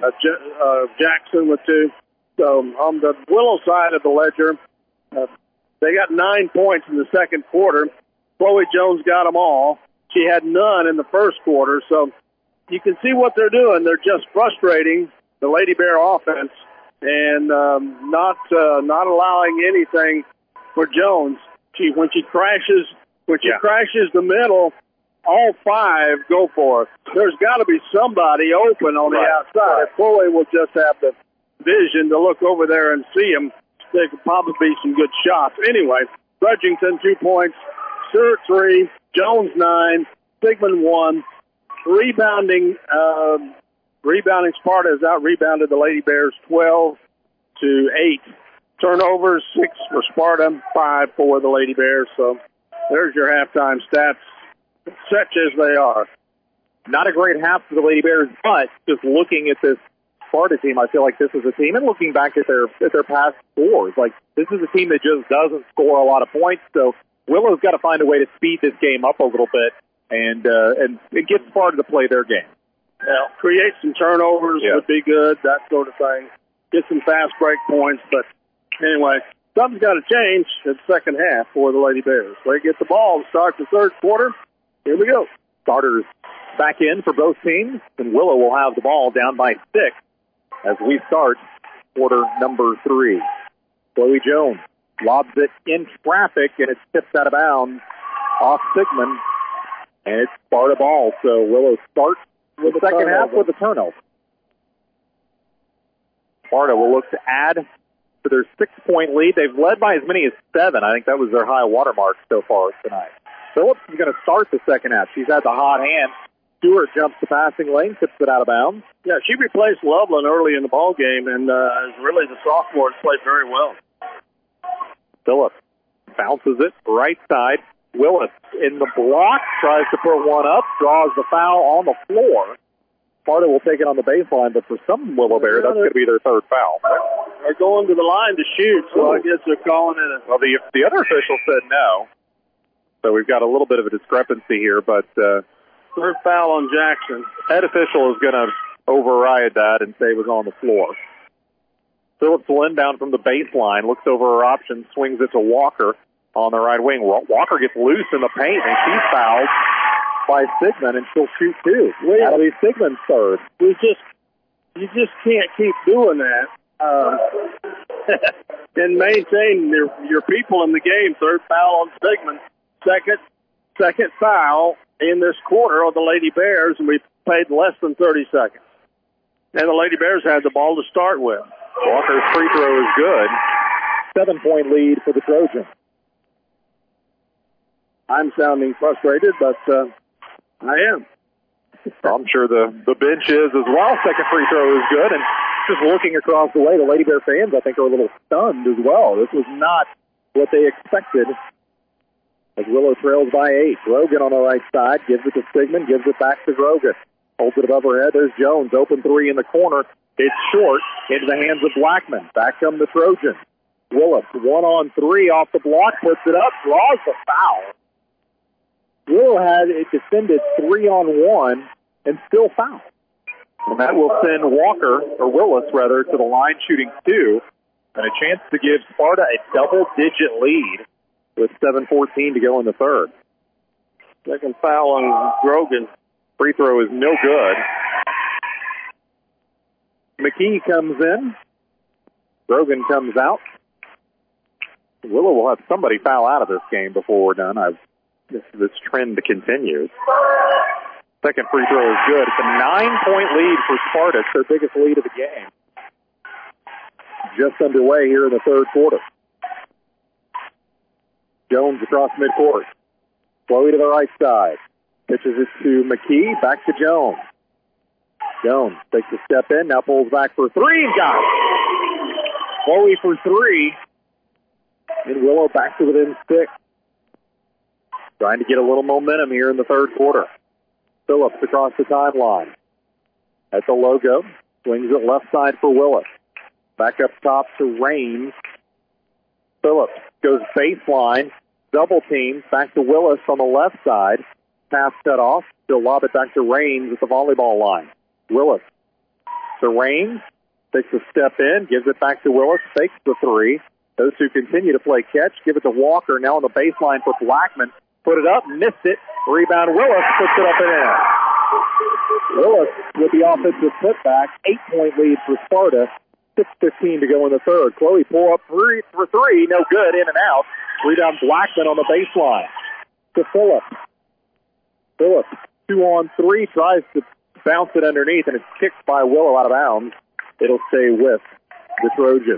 Jackson with 2. So on the Willow side of the ledger, they got 9 points in the second quarter. Chloe Jones got them all. She had none in the first quarter. So you can see what they're doing. They're just frustrating the Lady Bear offense and not allowing anything for Jones. When she crashes the middle, all 5 go for it. There's got to be somebody open on the outside. Right. If Chloe will just have the vision to look over there and see them, there could probably be some good shots. Anyway, Trudgington 2 points, Stewart 3, Jones 9, Sigmund 1. Rebounding Sparta has out-rebounded the Lady Bears 12-8. turnovers, 6 for Sparta, 5 for the Lady Bears. So there's your halftime stats, such as they are. Not a great half for the Lady Bears, but just looking at this Sparta team, I feel like this is a team, and looking back at their past scores, like this is a team that just doesn't score a lot of points. So Willow's got to find a way to speed this game up a little bit and get Sparta to play their game. Yeah, create some turnovers would be good, that sort of thing. Get some fast break points, but anyway, something's got to change in the second half for the Lady Bears. They get the ball to start the third quarter. Here we go. Starters back in for both teams, and Willow will have the ball down by 6 as we start quarter number 3. Chloe Jones lobs it in traffic, and it's tipped out of bounds off Sigmund, and it's Sparta ball. So Willow starts with the second half with a turnover. Sparta will look to add to their 6-point lead. They've led by as many as 7. I think that was their high watermark so far tonight. Phillips is going to start the second half. She's had the hot hand. Stewart jumps the passing lane, tips it out of bounds. Yeah, she replaced Loveland early in the ball game, and really the sophomores played very well. Phillips bounces it right side. Willis in the block, tries to put one up, draws the foul on the floor. Sparta will take it on the baseline, but for some Willow Bear, that's going to be their third foul. They're going to the line to shoot, so I guess they're calling it Well, the other official said no. So we've got a little bit of a discrepancy here, but third foul on Jackson. Head official is going to override that and say it was on the floor. Phillips will inbound from the baseline, looks over her options, swings it to Walker on the right wing. Walker gets loose in the paint, and she's fouled by Sigmund, and she'll shoot 2. That'll be Sigmund's third. You just can't keep doing that and maintain your people in the game. Third foul on Sigmund. Second foul in this quarter of the Lady Bears, and we played less than 30 seconds. And the Lady Bears had the ball to start with. Walker's free throw is good. 7-point lead for the Trojans. I'm sounding frustrated, but I am. I'm sure the bench is as well. Second free throw is good. And just looking across the way, the Lady Bear fans, I think, are a little stunned as well. This was not what they expected. As Willow trails by 8. Grogan on the right side, gives it to Sigmund, gives it back to Grogan. Holds it above her head. There's Jones. Open 3 in the corner. It's short into the hands of Blackman. Back come the Trojans. Willis, 1-on-3 off the block, puts it up, draws the foul. Willow had it defended 3-on-1 and still fouled. And that will send Willis to the line shooting 2, and a chance to give Sparta a double-digit lead with 7:14 to go in the third. Second foul on Grogan. Free throw is no good. McKee comes in. Grogan comes out. Willow will have somebody foul out of this game before we're done. This trend continues. Second free throw is good. It's a 9-point lead for Sparta. It's their biggest lead of the game. Just underway here in the third quarter. Jones across midcourt. Chloe to the right side. Pitches it to McKee. Back to Jones. Jones takes a step in. Now pulls back for 3 and got it. Chloe for 3. And Willow back to within 6. Trying to get a little momentum here in the third quarter. Phillips across the timeline. At the logo. Swings it left side for Willis. Back up top to Raines. Phillips goes baseline. Double team. Back to Willis on the left side. Pass cut off. She'll lob it back to Raines at the volleyball line. Willis to Raines. Takes a step in. Gives it back to Willis. Fakes the 3. Those two continue to play catch. Give it to Walker. Now on the baseline for Blackman. Put it up. Missed it. Rebound. Willis puts it up and in. Willis with the offensive putback. 8-point lead for Sparta. 6:15 to go in the third. Chloe pull up for 3. No good. In and out. Rebound Blackman on the baseline. To Phillips. Phillips, 2-on-3. Tries to bounce it underneath, and it's kicked by Willow out of bounds. It'll stay with the Trojans.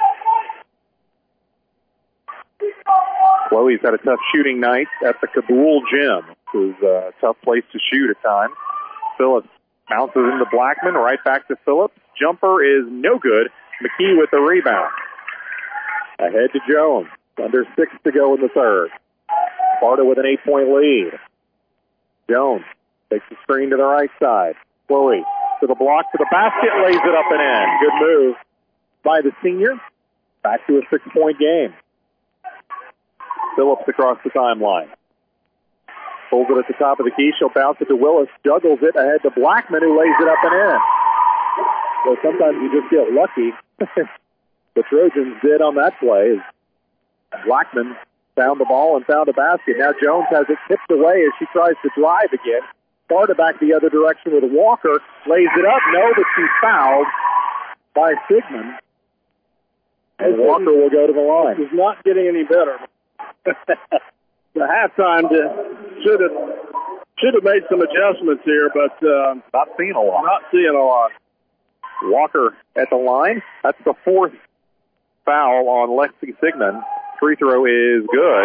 Chloe's had a tough shooting night at the Kabul Gym. This is a tough place to shoot at times. Phillips bounces into Blackman, right back to Phillips. Jumper is no good. McKee with the rebound. Ahead to Jones. Under 6 to go in the third. Sparta with an 8-point lead. Jones takes the screen to the right side. Chloe to the block, to the basket, lays it up and in. Good move by the senior. Back to a 6-point game. Phillips across the timeline. Pulls it at the top of the key. She'll bounce it to Willis. Juggles it ahead to Blackman, who lays it up and in. Well, sometimes you just get lucky. The Trojans did on that play. Blackman found the ball and found a basket. Now Jones has it tipped away as she tries to drive again. Sparta back the other direction with Walker. Lays it up. No, but she's fouled by Sigmund. And Walker will go to the line. It's not getting any better. The halftime should have made some adjustments here, but not seeing a lot. Not seeing a lot. Walker at the line. That's the fourth foul on Lexi Sigmund. Free throw is good.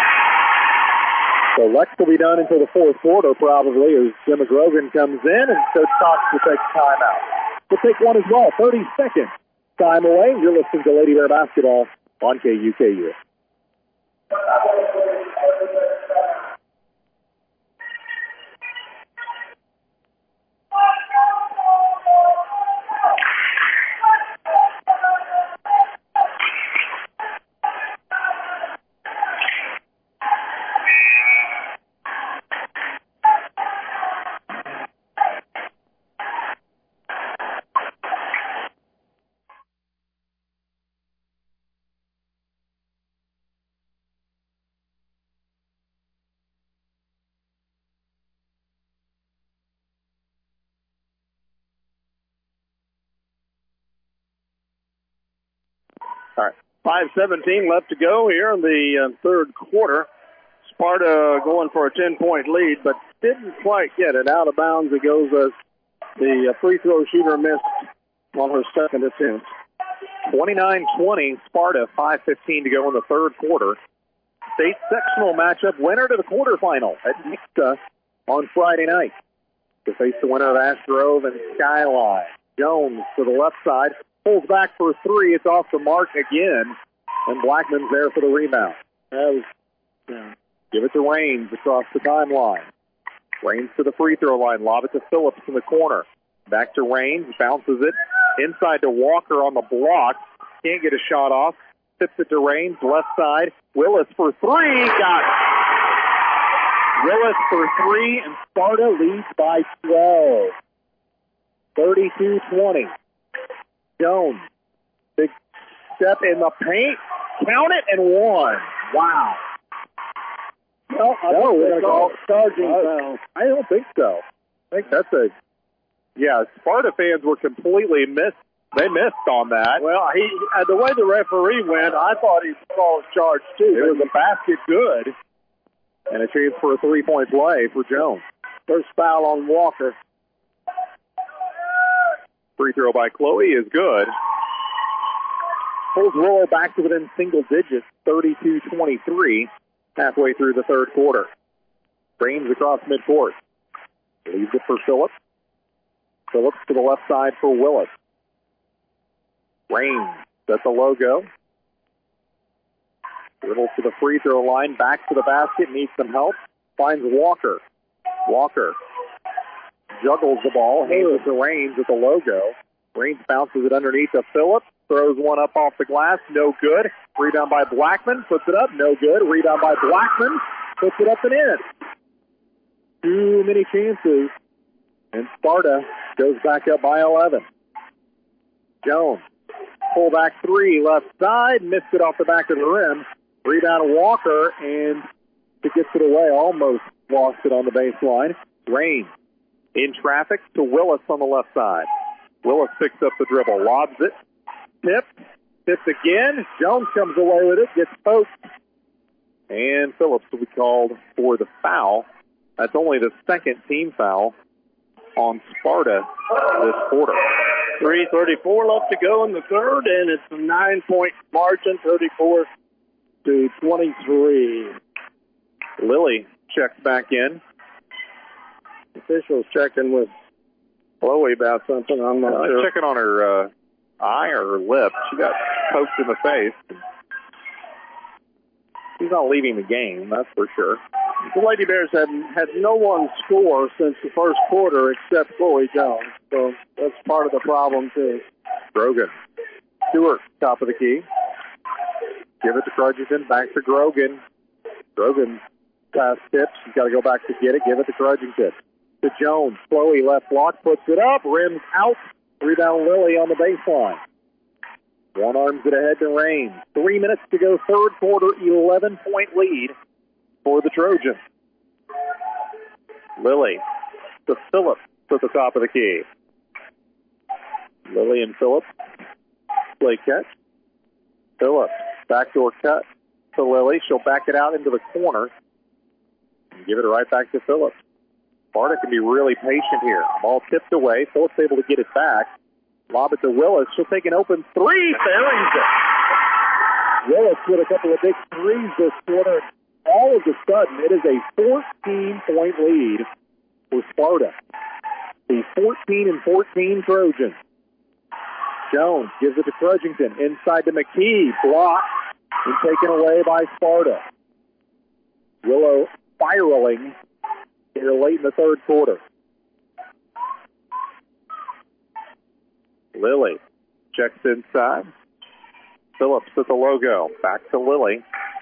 So Lex will be done until the fourth quarter probably as Jim McGrogan comes in and Coach Cox will take time out. We'll take one as well. 30 seconds. Time away. You're listening to Lady Bear Basketball on KUKU. All right, 5:17 left to go here in the third quarter. Sparta going for a 10-point lead, but didn't quite get it. Out of bounds it goes as the free throw shooter missed on her second attempt. 29-20, Sparta, 5:15 to go in the third quarter. State sectional matchup, winner to the quarterfinal at Nicta on Friday night. To face the winner of Ash Grove and Skyline. Jones to the left side. Pulls back for three. It's off the mark again. And Blackman's there for the rebound. Give it to Raines across the timeline. Raines to the free throw line. Lob it to Phillips in the corner. Back to Raines. Bounces it inside to Walker on the block. Can't get a shot off. Tips it to Raines. Left side. Willis for three. Got it. Willis for three. And Sparta leads by 12. 32-20. Jones, big step in the paint, count it, and one. Wow. Well, we're going to call charging foul. I don't think so. I think that's Sparta fans were completely they missed on that. Well, the way the referee went, I thought he called a charge too. It was a basket good, and a chance for a 3-point play for Jones. First foul on Walker. Free throw by Chloe is good. Pulls Willow back to within single digits, 32-23, halfway through the third quarter. Raines across midcourt. Leaves it for Phillips. Phillips to the left side for Willis. Raines at the logo. Little to the free throw line, back to the basket, needs some help. Finds Walker. Walker juggles the ball, hands it to Raines at the logo. Raines bounces it underneath to Phillips, throws one up off the glass, no good. Rebound by Blackman, puts it up, no good. Rebound by Blackman, puts it up and in. Too many chances, and Sparta goes back up by 11. Jones, pull back three, left side, missed it off the back of the rim. Rebound Walker, and he gets it away, almost lost it on the baseline. Raines in traffic to Willis on the left side. Willis picks up the dribble, lobs it, tipped again. Jones comes away with it, gets poked, and Phillips will be called for the foul. That's only the second team foul on Sparta this quarter. 3:34 left to go in the third, and it's a 9-point margin, 34-23. Lily checks back in. Officials checking with Chloe about something. I'm not sure. Checking on her eye or her lip. She got poked in the face. He's not leaving the game, that's for sure. The Lady Bears had no one score since the first quarter except Chloe Jones, so that's part of the problem, too. Grogan. Stewart, top of the key. Give it to Crudgington, back to Grogan. Grogan pass tips. He's got to go back to get it. Give it to Crudgington. To Jones. Chloe left block, puts it up, rims out. Rebound Lily on the baseline. One arms it ahead to Rain. 3 minutes to go, third quarter, 11-point lead for the Trojans. Lily to Phillips at the top of the key. Lily and Phillips play catch. Phillips, backdoor cut to Lily. She'll back it out into the corner and give it right back to Phillips. Sparta can be really patient here. Ball tipped away. Phillips able to get it back. Lob it to Willis. She'll take an open three. Buries it. Willis with a couple of big threes this quarter. All of a sudden, it is a 14-point lead for Sparta. The 14-14 Trojans. Jones gives it to Crudgington. Inside to McKee. Blocked and taken away by Sparta. Willow spiraling here late in the third quarter. Lily checks inside. Phillips at the logo. Back to Lily.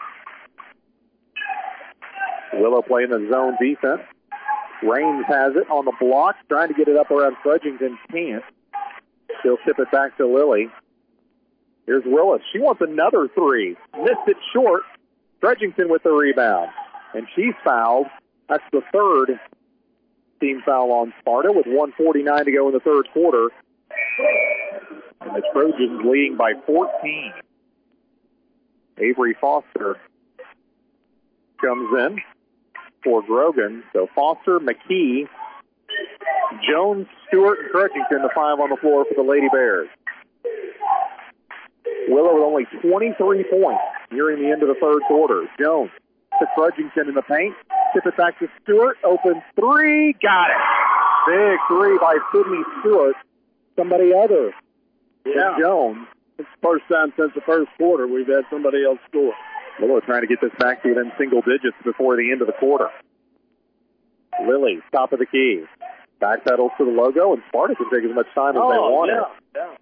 Willow playing the zone defense. Raines has it on the block, trying to get it up around Crudgington. Can't. She'll tip it back to Lily. Here's Willis. She wants another three. Missed it short. Crudgington with the rebound. And she's fouled. That's the third team foul on Sparta with 1:49 to go in the third quarter. And the Trojans leading by 14. Avery Foster comes in for Grogan. So Foster, McKee, Jones, Stewart, and Crudgington, the five on the floor for the Lady Bears. Willow with only 23 points nearing the end of the third quarter. Jones to Crudgington in the paint. Tip it back to Stewart. Open three. Got it. Big three by Sydney Stewart. Somebody other than Jones. It's the first time since the first quarter we've had somebody else score. Willow trying to get this back to within single digits before the end of the quarter. Lily, top of the key. Backpedals to the logo, and Sparta can take as much time as they want. Yeah.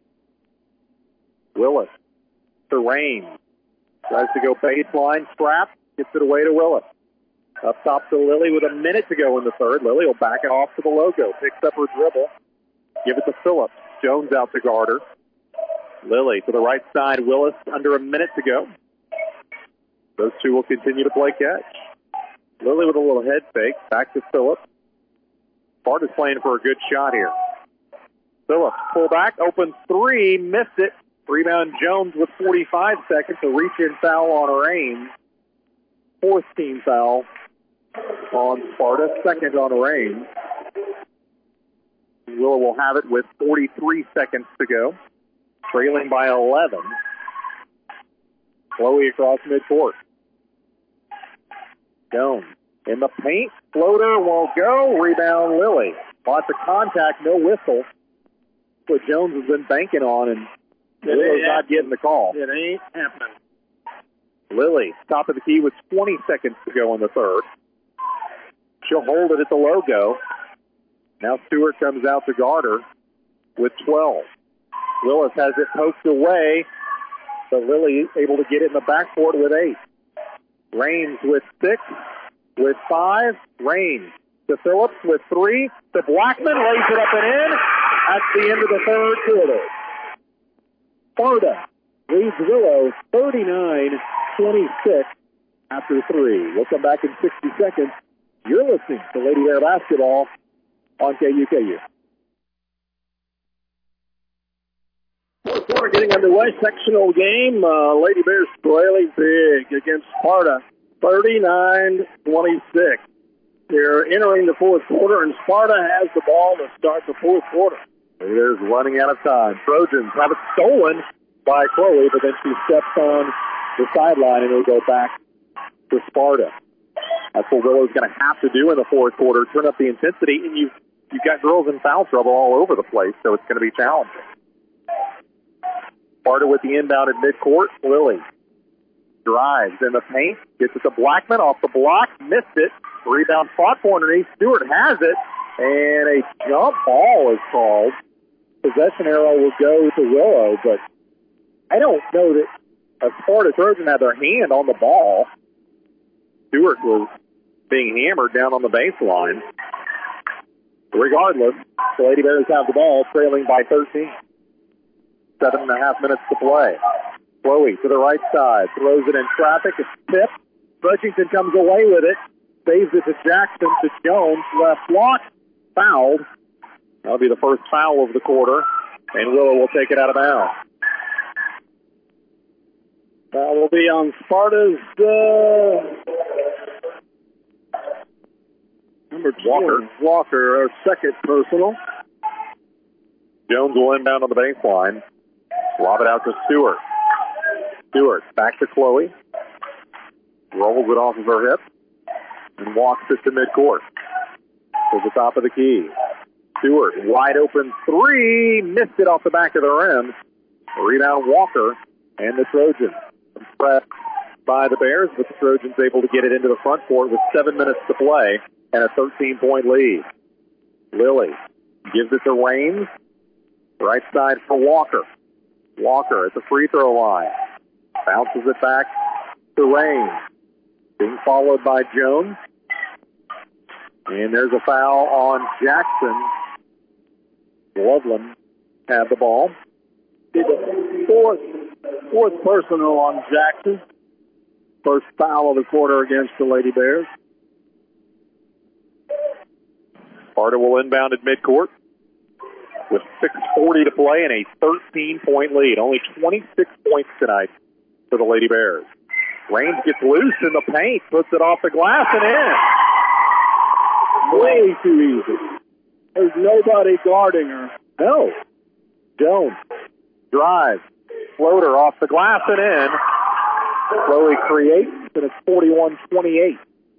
Willis to Rain. Tries to go baseline, strap, gets it away to Willis. Up top to Lily with a minute to go in the third. Lily will back it off to the logo. Picks up her dribble. Give it to Phillips. Jones out to guard her. Lily to the right side. Willis under a minute to go. Those two will continue to play catch. Lily with a little head fake. Back to Phillips. Sparta's playing for a good shot here. Phillips pull back. Open three. Missed it. Rebound Jones with 45 seconds. A reach-in foul on Raines. Fourth team foul on Sparta. Second on Raines. Willow will have it with 43 seconds to go. Trailing by 11. Chloe across midcourt. Jones in the paint. Floater won't go. Rebound Lily. Lots of contact, no whistle. What Jones has been banking on, and Willow's not getting the call. It ain't happening. Lily, top of the key with 20 seconds to go in the third. She'll hold it at the logo. Now Stewart comes out to guard her with 12. Willis has it poked away, but Lily able to get it in the backcourt with 8. Raines with 6, with 5. Raines to Phillips with 3. To Blackman, lays it up and in. That's the end of the third quarter. Sparta leads Willow 39-26 after 3. We'll come back in 60 seconds. You're listening to Lady Bear Basketball on KUKU. Fourth quarter getting underway. Sectional game. Lady Bears trailing big against Sparta, 39-26. They're entering the fourth quarter, and Sparta has the ball to start the fourth quarter. Lady Bears running out of time. Trojans have it stolen by Chloe, but then she steps on the sideline, and it'll go back to Sparta. That's what Willow's going to have to do in the fourth quarter, turn up the intensity, and you've got girls in foul trouble all over the place, so it's going to be challenging. Sparta with the inbound at midcourt. Lily drives in the paint, gets it to Blackman off the block, missed it. Rebound fought for underneath. Stewart has it, and a jump ball is called. Possession arrow will go to Willow, but I don't know that a Sparta Trojan had their hand on the ball. Stewart was being hammered down on the baseline. Regardless, the Lady Bears have the ball, trailing by 13. 7.5 minutes to play. Chloe to the right side, throws it in traffic, it's tipped. Fletchington comes away with it, saves it to Jackson, to Jones, left block, fouled. That'll be the first foul of the quarter, and Willow will take it out of bounds. That will be on Sparta's number Walker, our second personal. Jones will inbound on the baseline. Lob it out to Stewart. Stewart back to Chloe. Rolls it off of her hip and walks it to midcourt. To the top of the key. Stewart, wide open three. Missed it off the back of the rim. Rebound Walker and the Trojans. Pressed by the Bears, but the Trojans able to get it into the front court with 7 minutes to play and a 13-point lead. Lilly gives it to Raines. Right side for Walker. Walker at the free throw line. Bounces it back to Raines. Being followed by Jones. And there's a foul on Jackson. Loveland had the ball. The fourth personal on Jackson. First foul of the quarter against the Lady Bears. Sparta will inbound at midcourt with 6:40 to play and a 13-point lead. Only 26 points tonight for the Lady Bears. Raines gets loose in the paint, puts it off the glass and in. Way too easy. There's nobody guarding her. No. Jones drives. Floater off the glass and in. Chloe creates, and it's 41-28.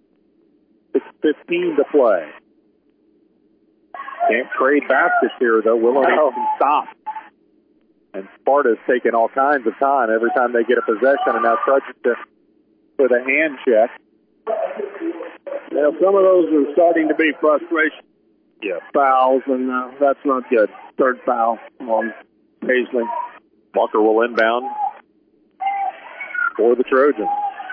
6:15 to play. Can't trade baskets here, though. Willow needs some stops. And Sparta's taking all kinds of time every time they get a possession, and now trudging for the hand check. Yeah, some of those are starting to be frustration. Yeah, fouls, and that's not good. Third foul on Paisley. Walker will inbound for the Trojans.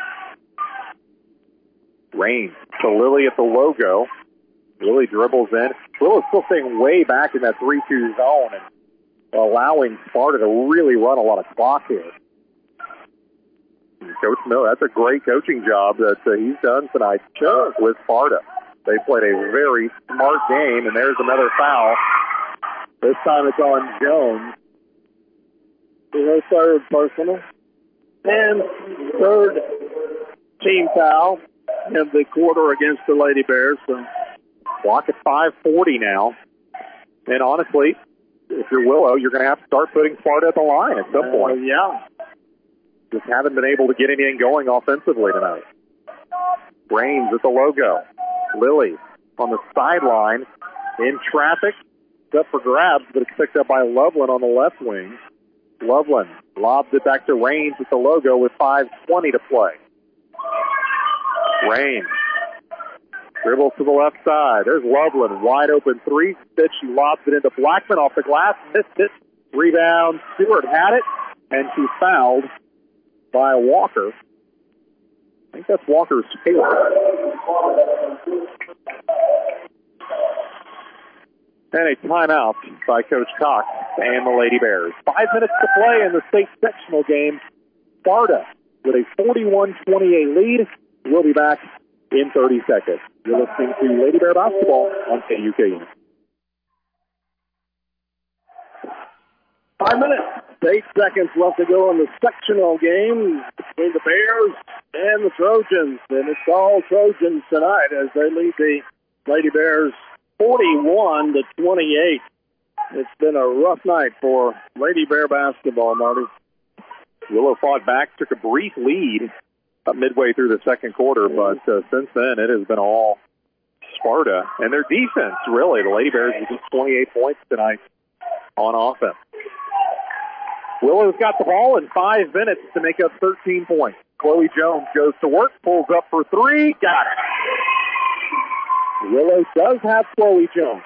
Raines to Lilly at the logo. Lilly dribbles in. Willow's still staying way back in that 3-2 zone and allowing Sparta to really run a lot of clock here. Coach Miller, that's a great coaching job that he's done tonight with Sparta. They played a very smart game, and there's another foul. This time it's on Jones. Her third personal. And third team foul of the quarter against the Lady Bears. So clock at 5:40 now. And honestly, if you're Willow, you're going to have to start putting Sparta at the line at some point. Yeah. Just haven't been able to get anything going offensively tonight. Raines at the logo. Lilly on the sideline in traffic. It's up for grabs, but it's picked up by Loveland on the left wing. Loveland lobs it back to Raines at the logo with 5:20 to play. Raines dribbles to the left side. There's Loveland, wide open three. Instead, she lobs it into Blackman off the glass. Missed it. Rebound. Stewart had it, and she's fouled by Walker. I think that's Walker's fourth. And a timeout by Coach Cox and the Lady Bears. 5 minutes to play in the state sectional game. Sparta with a 41-28 lead. We'll be back in 30 seconds. You're listening to Lady Bear Basketball on KUKU. 5 minutes. 8 seconds left to go in the sectional game between the Bears and the Trojans. And it's all Trojans tonight as they lead the Lady Bears 41-28. It's been a rough night for Lady Bear basketball, Marty. Willow fought back, took a brief lead midway through the second quarter, but since then it has been all Sparta. And their defense, really, the Lady Bears with just 28 points tonight on offense. Willow's got the ball in 5 minutes to make up 13 points. Chloe Jones goes to work, pulls up for three, got it. Willow does have Chloe Jones.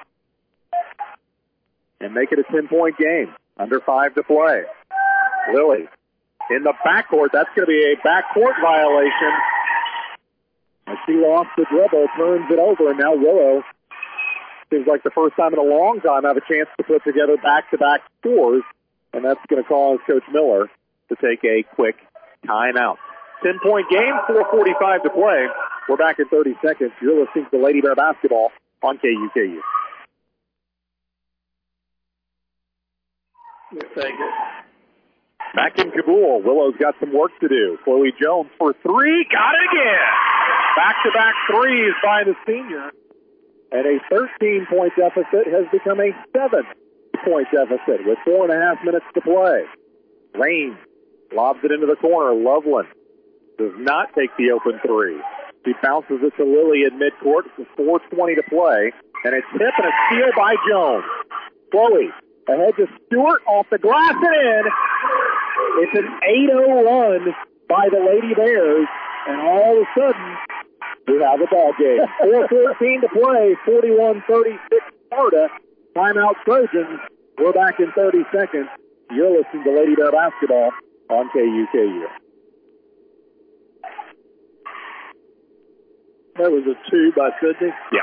And make it a 10-point game. Under 5 to play. Lily in the backcourt. That's going to be a backcourt violation. As she lost the dribble, turns it over, and now Willow, seems like the first time in a long time, have a chance to put together back-to-back scores, and that's going to cause Coach Miller to take a quick timeout. 10-point game, 4:45 to play. We're back in 30 seconds. You're listening to Lady Bear Basketball on KUKU. Take it. Back in Kabul, Willow's got some work to do. Chloe Jones for three, got it again. Back-to-back threes by the senior. And a 13-point deficit has become a 7-point deficit with 4.5 minutes to play. Rain lobs it into the corner. Loveland does not take the open three. She bounces it to Lily at midcourt with 4:20 to play. And a tip and a steal by Jones. Chloe ahead to Stewart, off the glass and in. It's an 8-0 run by the Lady Bears, and all of a sudden, we have a ball game. 4:14 to play, 41-36 Sparta. Timeout Trojans. We're back in 30 seconds. You're listening to Lady Bear Basketball on KUKU. That was a 2 by Sydney? Yeah.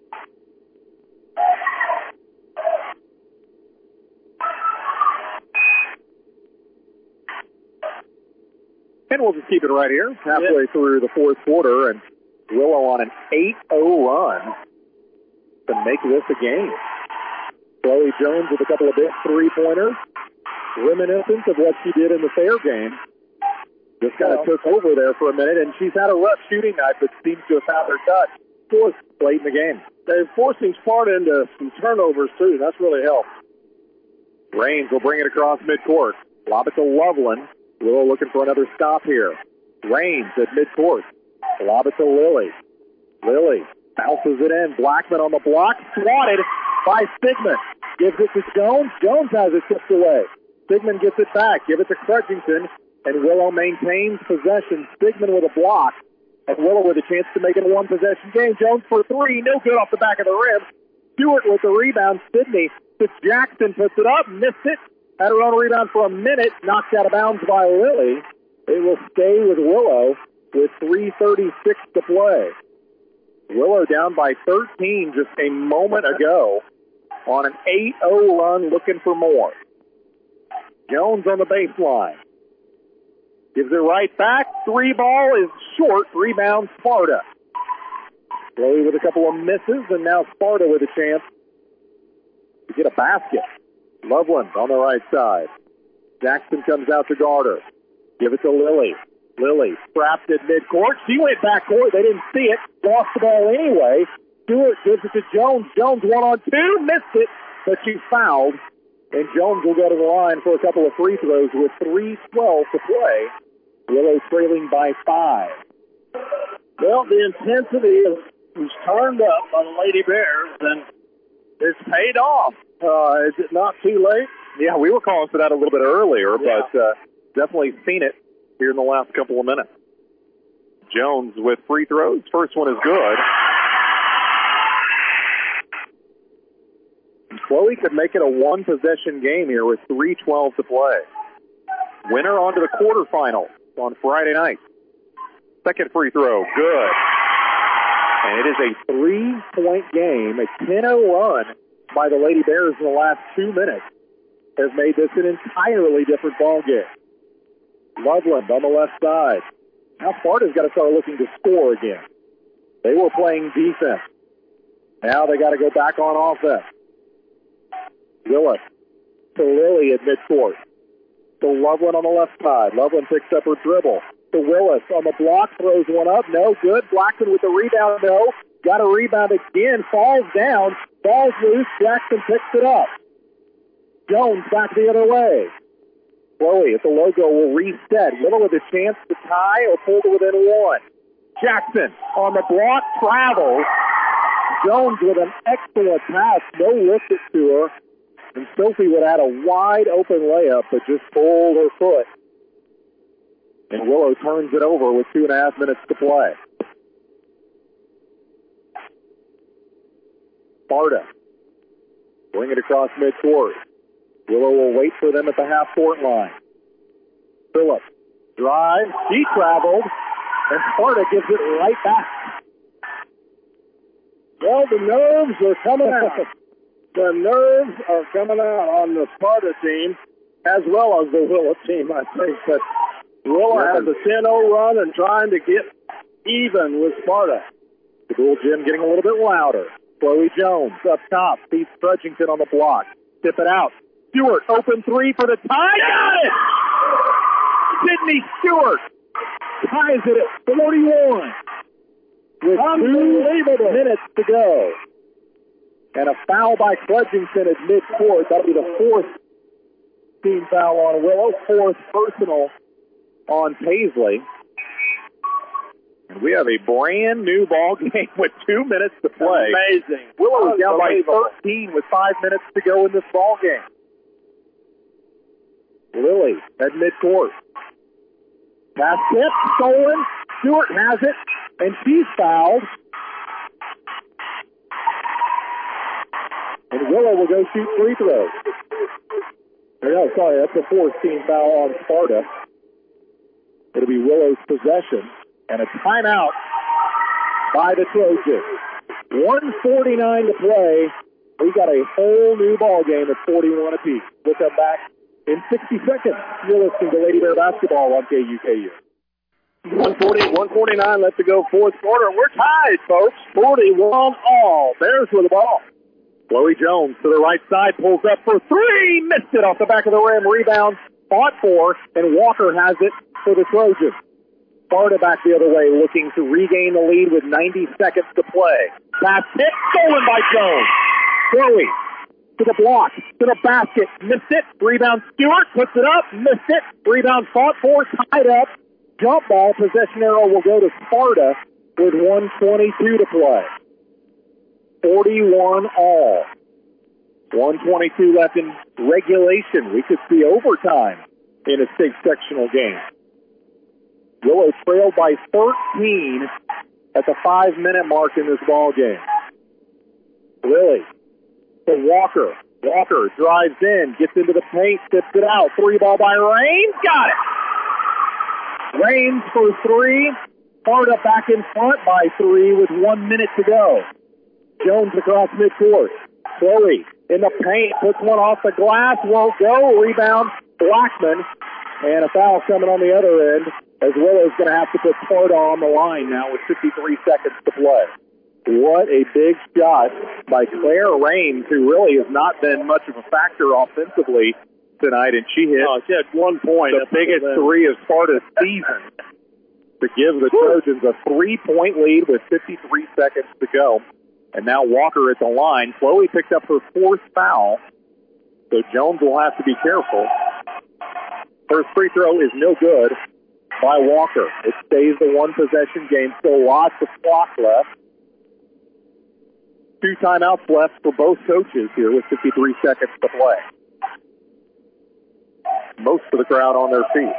And we'll just keep it right here, halfway through the fourth quarter, and Willow on an 8-0 run to make this a game. Chloe Jones with a couple of big three-pointers, reminiscent of what she did in the Fair game. Just kind of took over there for a minute, and she's had a rough shooting night, but seems to have found her touch late in the game. They're forcing Sparta into some turnovers, too. That's really helped. Raines will bring it across midcourt. Lob it to Loveland. Willow looking for another stop here. Raines at midcourt. Lob it to Lily. Lily bounces it in. Blackman on the block. Swatted by Stigman. Gives it to Jones. Jones has it tipped away. Stigman gets it back. Give it to Crutchington. And Willow maintains possession. Stigman with a block. And Willow with a chance to make it a one-possession game. Jones for three. No good off the back of the rim. Stewart with the rebound. Sydney. Jackson puts it up. Missed it. Had her own rebound for a minute. Knocked out of bounds by Lily. It will stay with Willow with 3:36 to play. Willow down by 13 just a moment ago on an 8-0 run, looking for more. Jones on the baseline. Gives it right back. Three ball is short. Rebound Sparta. Chloe with a couple of misses, and now Sparta with a chance to get a basket. Loveland on the right side. Jackson comes out to guard her. Give it to Lily. Lily trapped at midcourt. She went backcourt. They didn't see it. Lost the ball anyway. Stewart gives it to Jones. Jones 1-on-2. Missed it, but she fouled. And Jones will go to the line for a couple of free throws with 3:12 to play. Willow trailing by 5. Well, the intensity is turned up by the Lady Bears, and it's paid off. Is it not too late? Yeah, we were calling for that a little bit earlier, but definitely seen it here in the last couple of minutes. Jones with free throws. First one is good. And Chloe could make it a one-possession game here with 3:12 to play. Winner on to the quarterfinals on Friday night. Second free throw, good. And it is a 3-point game, a 10-0 run by the Lady Bears in the last 2 minutes has made this an entirely different ball game. Loveland on the left side. Now Sparta's got to start looking to score again. They were playing defense. Now they got to go back on offense. Willis to Lily at midcourt. To Loveland on the left side. Loveland picks up her dribble. To Willis on the block, throws one up. No good. Blackman with the rebound. No. Got a rebound again. Falls down. Ball's loose. Jackson picks it up. Jones back the other way. Chloe at the logo will reset. Willow with a chance to tie or pull to within one. Jackson on the block, travels. Jones with an excellent pass. No lift it to her. And Sophie would add a wide open layup, but just pulled her foot. And Willow turns it over with 2.5 minutes to play. Sparta bring it across midcourt. Willow will wait for them at the half-court line. Phillips drives. She traveled, and Sparta gives it right back. Well, the nerves are coming out. The nerves are coming out on the Sparta team as well as the Willow team, I think. But Willow has a 10-0 run and trying to get even with Sparta. The Dual Gym getting a little bit louder. Chloe Jones up top. Steve Trudgington on the block. Tip it out. Stewart, open three for the tie. Got it! Sydney Stewart ties it at 41 with 2 minutes to go. And a foul by Trudgington at midcourt. That'll be the fourth team foul on Willow, fourth personal on Paisley. And we have a brand new ball game with 2 minutes to play. Amazing. Willow is down by 13 with 5 minutes to go in this ball game. Lily at midcourt. Pass tip, stolen. Stewart has it, and she's fouled. And Willow will go shoot free throws. No, sorry, that's the fourth team foul on Sparta. It'll be Willow's possession. And a timeout by the Trojans. 1:49 to play. We got a whole new ball game at 41 apiece. We'll come back in 60 seconds. You're listening to Lady Bear Basketball on KUKU. 149 left to go, fourth quarter. We're tied, folks. 41 all. Bears with the ball. Chloe Jones to the right side, pulls up for three, missed it off the back of the rim, rebound, fought for, and Walker has it for the Trojans. Sparta back the other way, looking to regain the lead with 90 seconds to play. Pass hit, stolen by Jones. Chloe to the block, to the basket, missed it, rebound Stewart, puts it up, missed it, rebound fought for, tied up, jump ball, possession arrow will go to Sparta with 1:22 to play. 41 all. 1:22 left in regulation. We could see overtime in a state sectional game. Willow trailed by 13 at the 5-minute mark in this ball game. Lily to Walker. Walker drives in, gets into the paint, tips it out. Three ball by Raines. Got it. Raines for three. Sparta back in front by three with 1 minute to go. Jones across midcourt. Chloe in the paint, puts one off the glass, won't go. Rebound, Blackman. And a foul coming on the other end, as well as going to have to put Sparta on the line now with 53 seconds to play. What a big shot by Claire Raines, who really has not been much of a factor offensively tonight, and she hit, she had 1 point. The biggest three of Sparta's season to give the Trojans a 3-point lead with 53 seconds to go. And now Walker at the line. Chloe picked up her fourth foul, so Jones will have to be careful. First free throw is no good by Walker. It stays the one-possession game, still lots of clock left. 2 timeouts left for both coaches here with 53 seconds to play. Most of the crowd on their feet.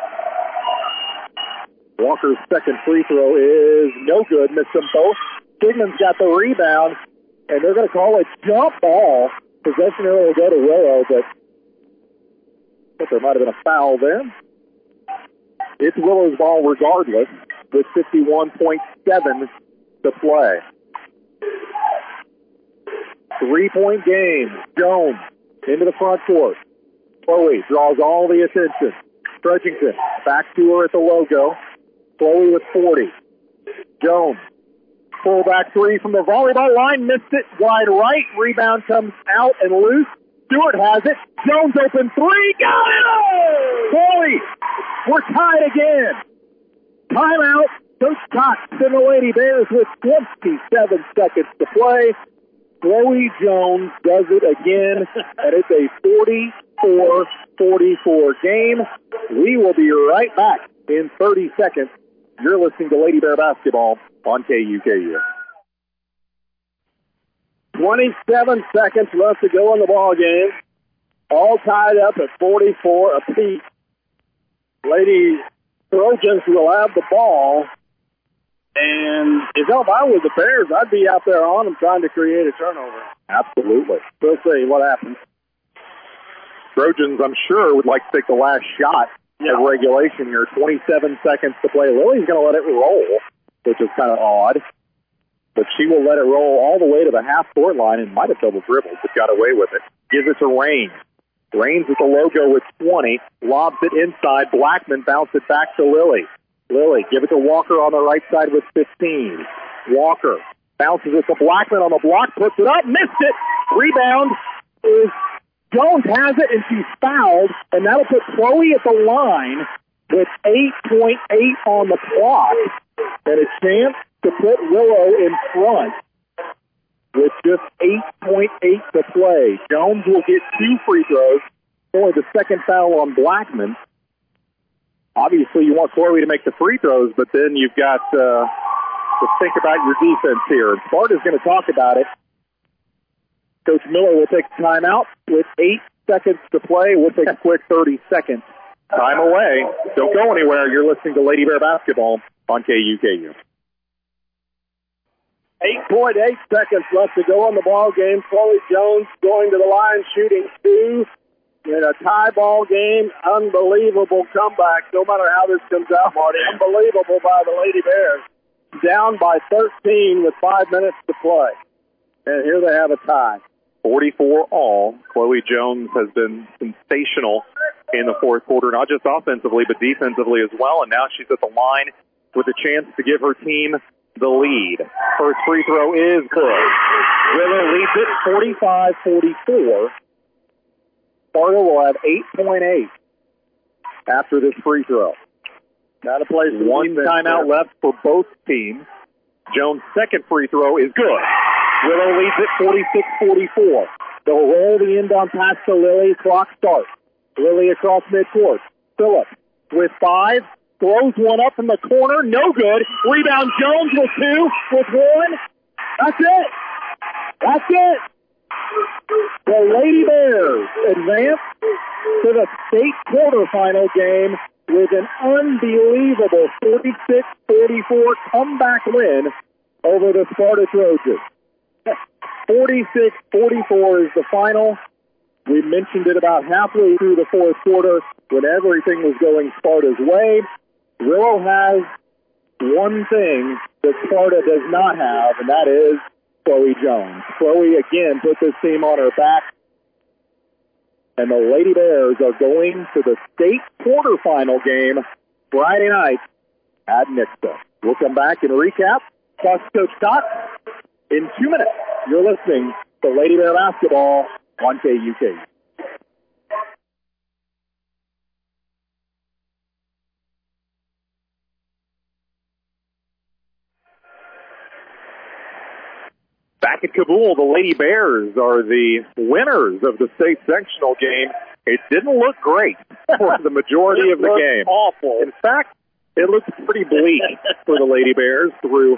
Walker's second free throw is no good. Missed them both. Stigman's got the rebound, and they're going to call it jump ball. Possession arrow will go to Willow, but I think there might have been a foul there. It's Willow's ball regardless, with 51.7 to play. 3-point game. Jones into the front court. Chloe draws all the attention. Trudgington back to her at the logo. Chloe with 40. Jones. Pull back three from the volleyball line. Missed it wide right. Rebound comes out and loose. Stewart has it. Jones open three. Got it! Chloe, we're tied again. Timeout. Coach Cox and the Lady Bears with 27 seconds to play. Chloe Jones does it again, and it's a 44-44 game. We will be right back in 30 seconds. You're listening to Lady Bear Basketball on KUKU. 27 seconds left to go in the ball game. All tied up at 44 apiece. Lady Trojans will have the ball. And if I was the Bears, I'd be out there on them trying to create a turnover. Absolutely. We'll see what happens. Trojans, I'm sure, would like to take the last shot of regulation here. 27 seconds to play. Lily's going to let it roll, which is kind of odd. But she will let it roll all the way to the half-court line and might have double dribbled, but got away with it. Gives it to Raines. Raines with the logo with 20. Lobs it inside. Blackman bounces it back to Lily. Lily, give it to Walker on the right side with 15. Walker bounces it to Blackman on the block, puts it up, missed it. Rebound is Jones has it, and she's fouled, and that'll put Chloe at the line with 8.8 on the clock, and a chance to put Willow in front with just 8.8 to play. Jones will get 2 free throws, only the second foul on Blackman. Obviously, you want Chloe to make the free throws, but then you've got to think about your defense here. And Sparta's going to talk about it. Coach Miller will take a timeout with 8 seconds to play. We'll take a quick 30 seconds. Time away. Don't go anywhere. You're listening to Lady Bear Basketball on KUKU. 8.8 seconds left to go on the ball game. Chloe Jones going to the line, shooting 2 in a tie ball game. Unbelievable comeback, no matter how this comes out, Marty. Unbelievable by the Lady Bears. Down by 13 with 5 minutes to play. And here they have a tie. 44 all. Chloe Jones has been sensational in the fourth quarter, not just offensively, but defensively as well. And now she's at the line with a chance to give her team the lead. First free throw is good. Willow leads it 45-44. Sparta will have 8.8 after this free throw. Gotta play some one timeout left for both teams. Jones' second free throw is good. Willow leads it 46-44. They'll roll the inbound pass to Lily. Clock starts. Lily across midcourt. Phillips with 5. Throws one up from the corner. No good. Rebound Jones with 2. With 1. That's it. That's it. The Lady Bears advance to the state quarterfinal game with an unbelievable 46-44 comeback win over the Sparta Trojans. 46-44 is the final. We mentioned it about halfway through the fourth quarter when everything was going Sparta's way. Willow has one thing that Sparta does not have, and that is Chloe Jones. Chloe, again, put this team on her back. And the Lady Bears are going to the state quarterfinal game Friday night at Nixa. We'll come back and recap. Talk to Coach Scott in 2 minutes. You're listening to Lady Bear Basketball on KUK. Back at Kabul, the Lady Bears are the winners of the state sectional game. It didn't look great for the majority of the game. Awful. In fact, it looked pretty bleak for the Lady Bears through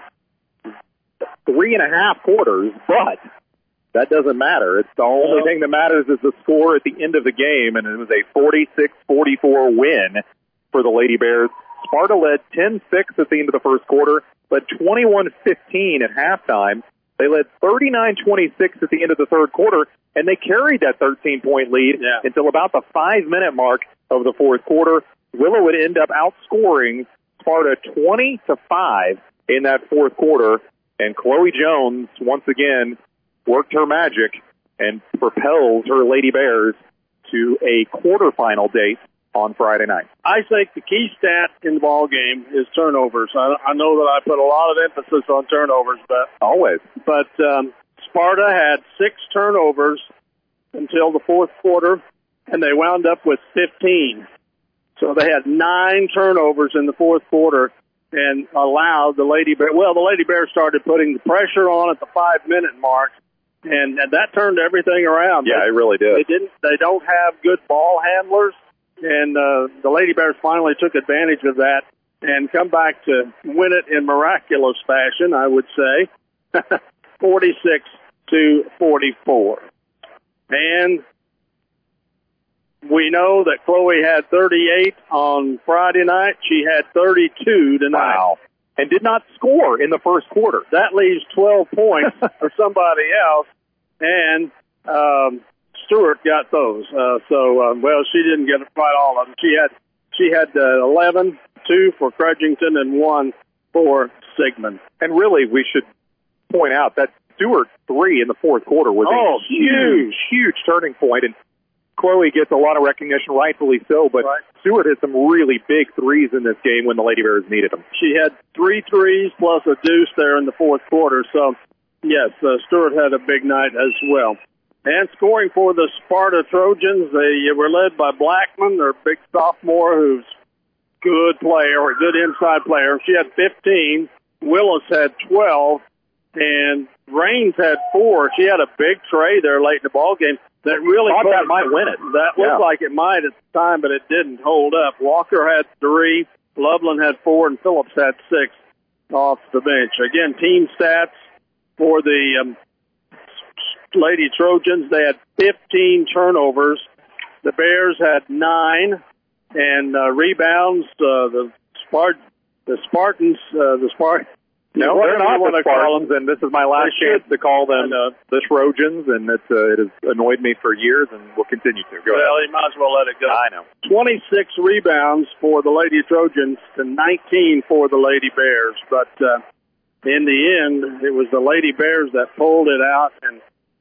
3.5 quarters, but that doesn't matter. It's the only thing that matters is the score at the end of the game, and it was a 46-44 win for the Lady Bears. Sparta led 10-6 at the end of the first quarter, led 21-15 at halftime. They led 39-26 at the end of the third quarter, and they carried that 13-point lead until about the 5-minute mark of the fourth quarter. Willow would end up outscoring Sparta 20-5 in that fourth quarter, and Chloe Jones once again worked her magic and propels her Lady Bears to a quarterfinal date on Friday night. I think the key stat in the ball game is turnovers. I know that I put a lot of emphasis on turnovers, but always. But Sparta had 6 turnovers until the fourth quarter, and they wound up with 15. So they had 9 turnovers in the fourth quarter and allowed the Lady Bears. Well, the Lady Bears started putting the pressure on at the 5-minute mark, and that turned everything around. Yeah, it really did. They don't have good ball handlers. And the Lady Bears finally took advantage of that and come back to win it in miraculous fashion, I would say, 46-44. And we know that Chloe had 38 on Friday night. She had 32 tonight. Wow. And did not score in the first quarter. That leaves 12 points for somebody else. And Stewart got those. Well, she didn't get quite all of them. She had 11, 2 for Crudgington, and 1 for Sigmund. And really, we should point out that Stewart 3 in the fourth quarter was a huge turning point. And Chloe gets a lot of recognition, rightfully so, but Stewart hit some really big threes in this game when the Lady Bears needed them. She had 3 threes plus a deuce there in the fourth quarter. So, yes, Stewart had a big night as well. And scoring for the Sparta Trojans, they were led by Blackman, their big sophomore, who's good player, or good inside player. She had 15. Willis had 12. And Raines had 4. She had a big tray there late in the ball game that really thought that might win it. That looked like it might at the time, but it didn't hold up. Walker had 3, Loveland had 4, and Phillips had 6 off the bench. Again, team stats for the Lady Trojans, they had 15 turnovers. The Bears had 9, and rebounds. The Spartans. No, they're not the Spartans, and this is my last chance to call them the Trojans, and it has annoyed me for years and will continue to. Go ahead. You might as well let it go. I know. 26 rebounds for the Lady Trojans to 19 for the Lady Bears, but in the end, it was the Lady Bears that pulled it out, and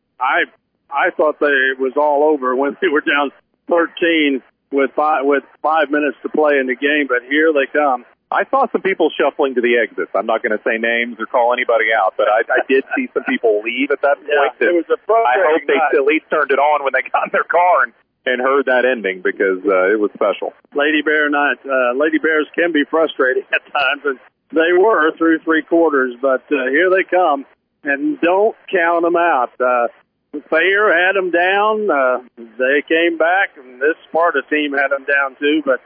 I thought it was all over when they were down 13 with 5 minutes to play in the game, but here they come. I saw some people shuffling to the exits. I'm not going to say names or call anybody out, but I did see some people leave at that point. It was a I hope they at least turned it on when they got in their car and heard that ending, because it was special. Lady Bear night. Lady Bears can be frustrating at times, and they were through 3 quarters, but here they come, and don't count them out. Thayer had them down. They came back, and this Sparta team had them down too, but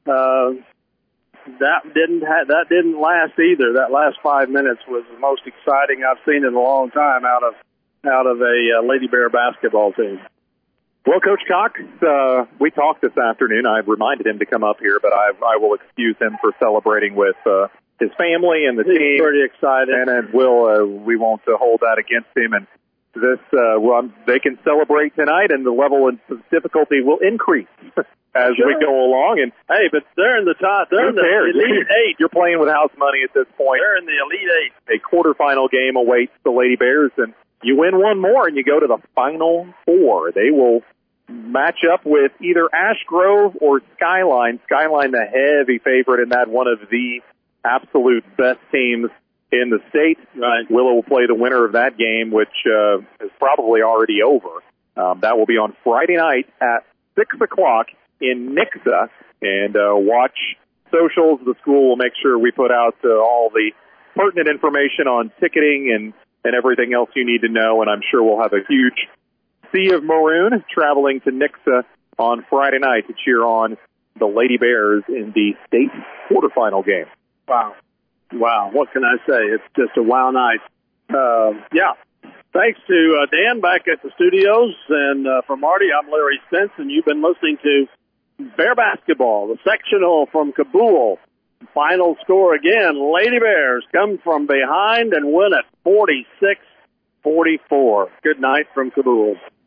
that didn't last either. That last 5 minutes was the most exciting I've seen in a long time out of a Lady Bear basketball team. Well, Coach Cox, we talked this afternoon. I reminded him to come up here, but I will excuse him for celebrating with his family and the team. He's pretty excited, and we won't hold that against him. And this, they can celebrate tonight, and the level of difficulty will increase as we go along. And hey, but they're in the top. They're in the Elite 8. You're playing with house money at this point. They're in the Elite 8. A quarterfinal game awaits the Lady Bears, and you win one more, and you go to the Final Four. They will match up with either Ash Grove or Skyline. Skyline, the heavy favorite in that, one of the absolute best teams in the state. Right. Willow will play the winner of that game, which is probably already over. That will be on Friday night at 6 o'clock in Nixa. And watch socials. The school will make sure we put out all the pertinent information on ticketing and everything else you need to know. And I'm sure we'll have a huge sea of maroon traveling to Nixa on Friday night to cheer on the Lady Bears in the state quarterfinal game. Wow, what can I say? It's just a wow night. Thanks to Dan back at the studios, and for Marty, I'm Larry Spence, and you've been listening to Bear Basketball, the sectional from Cabool. Final score again, Lady Bears come from behind and win at 46-44. Good night from Cabool.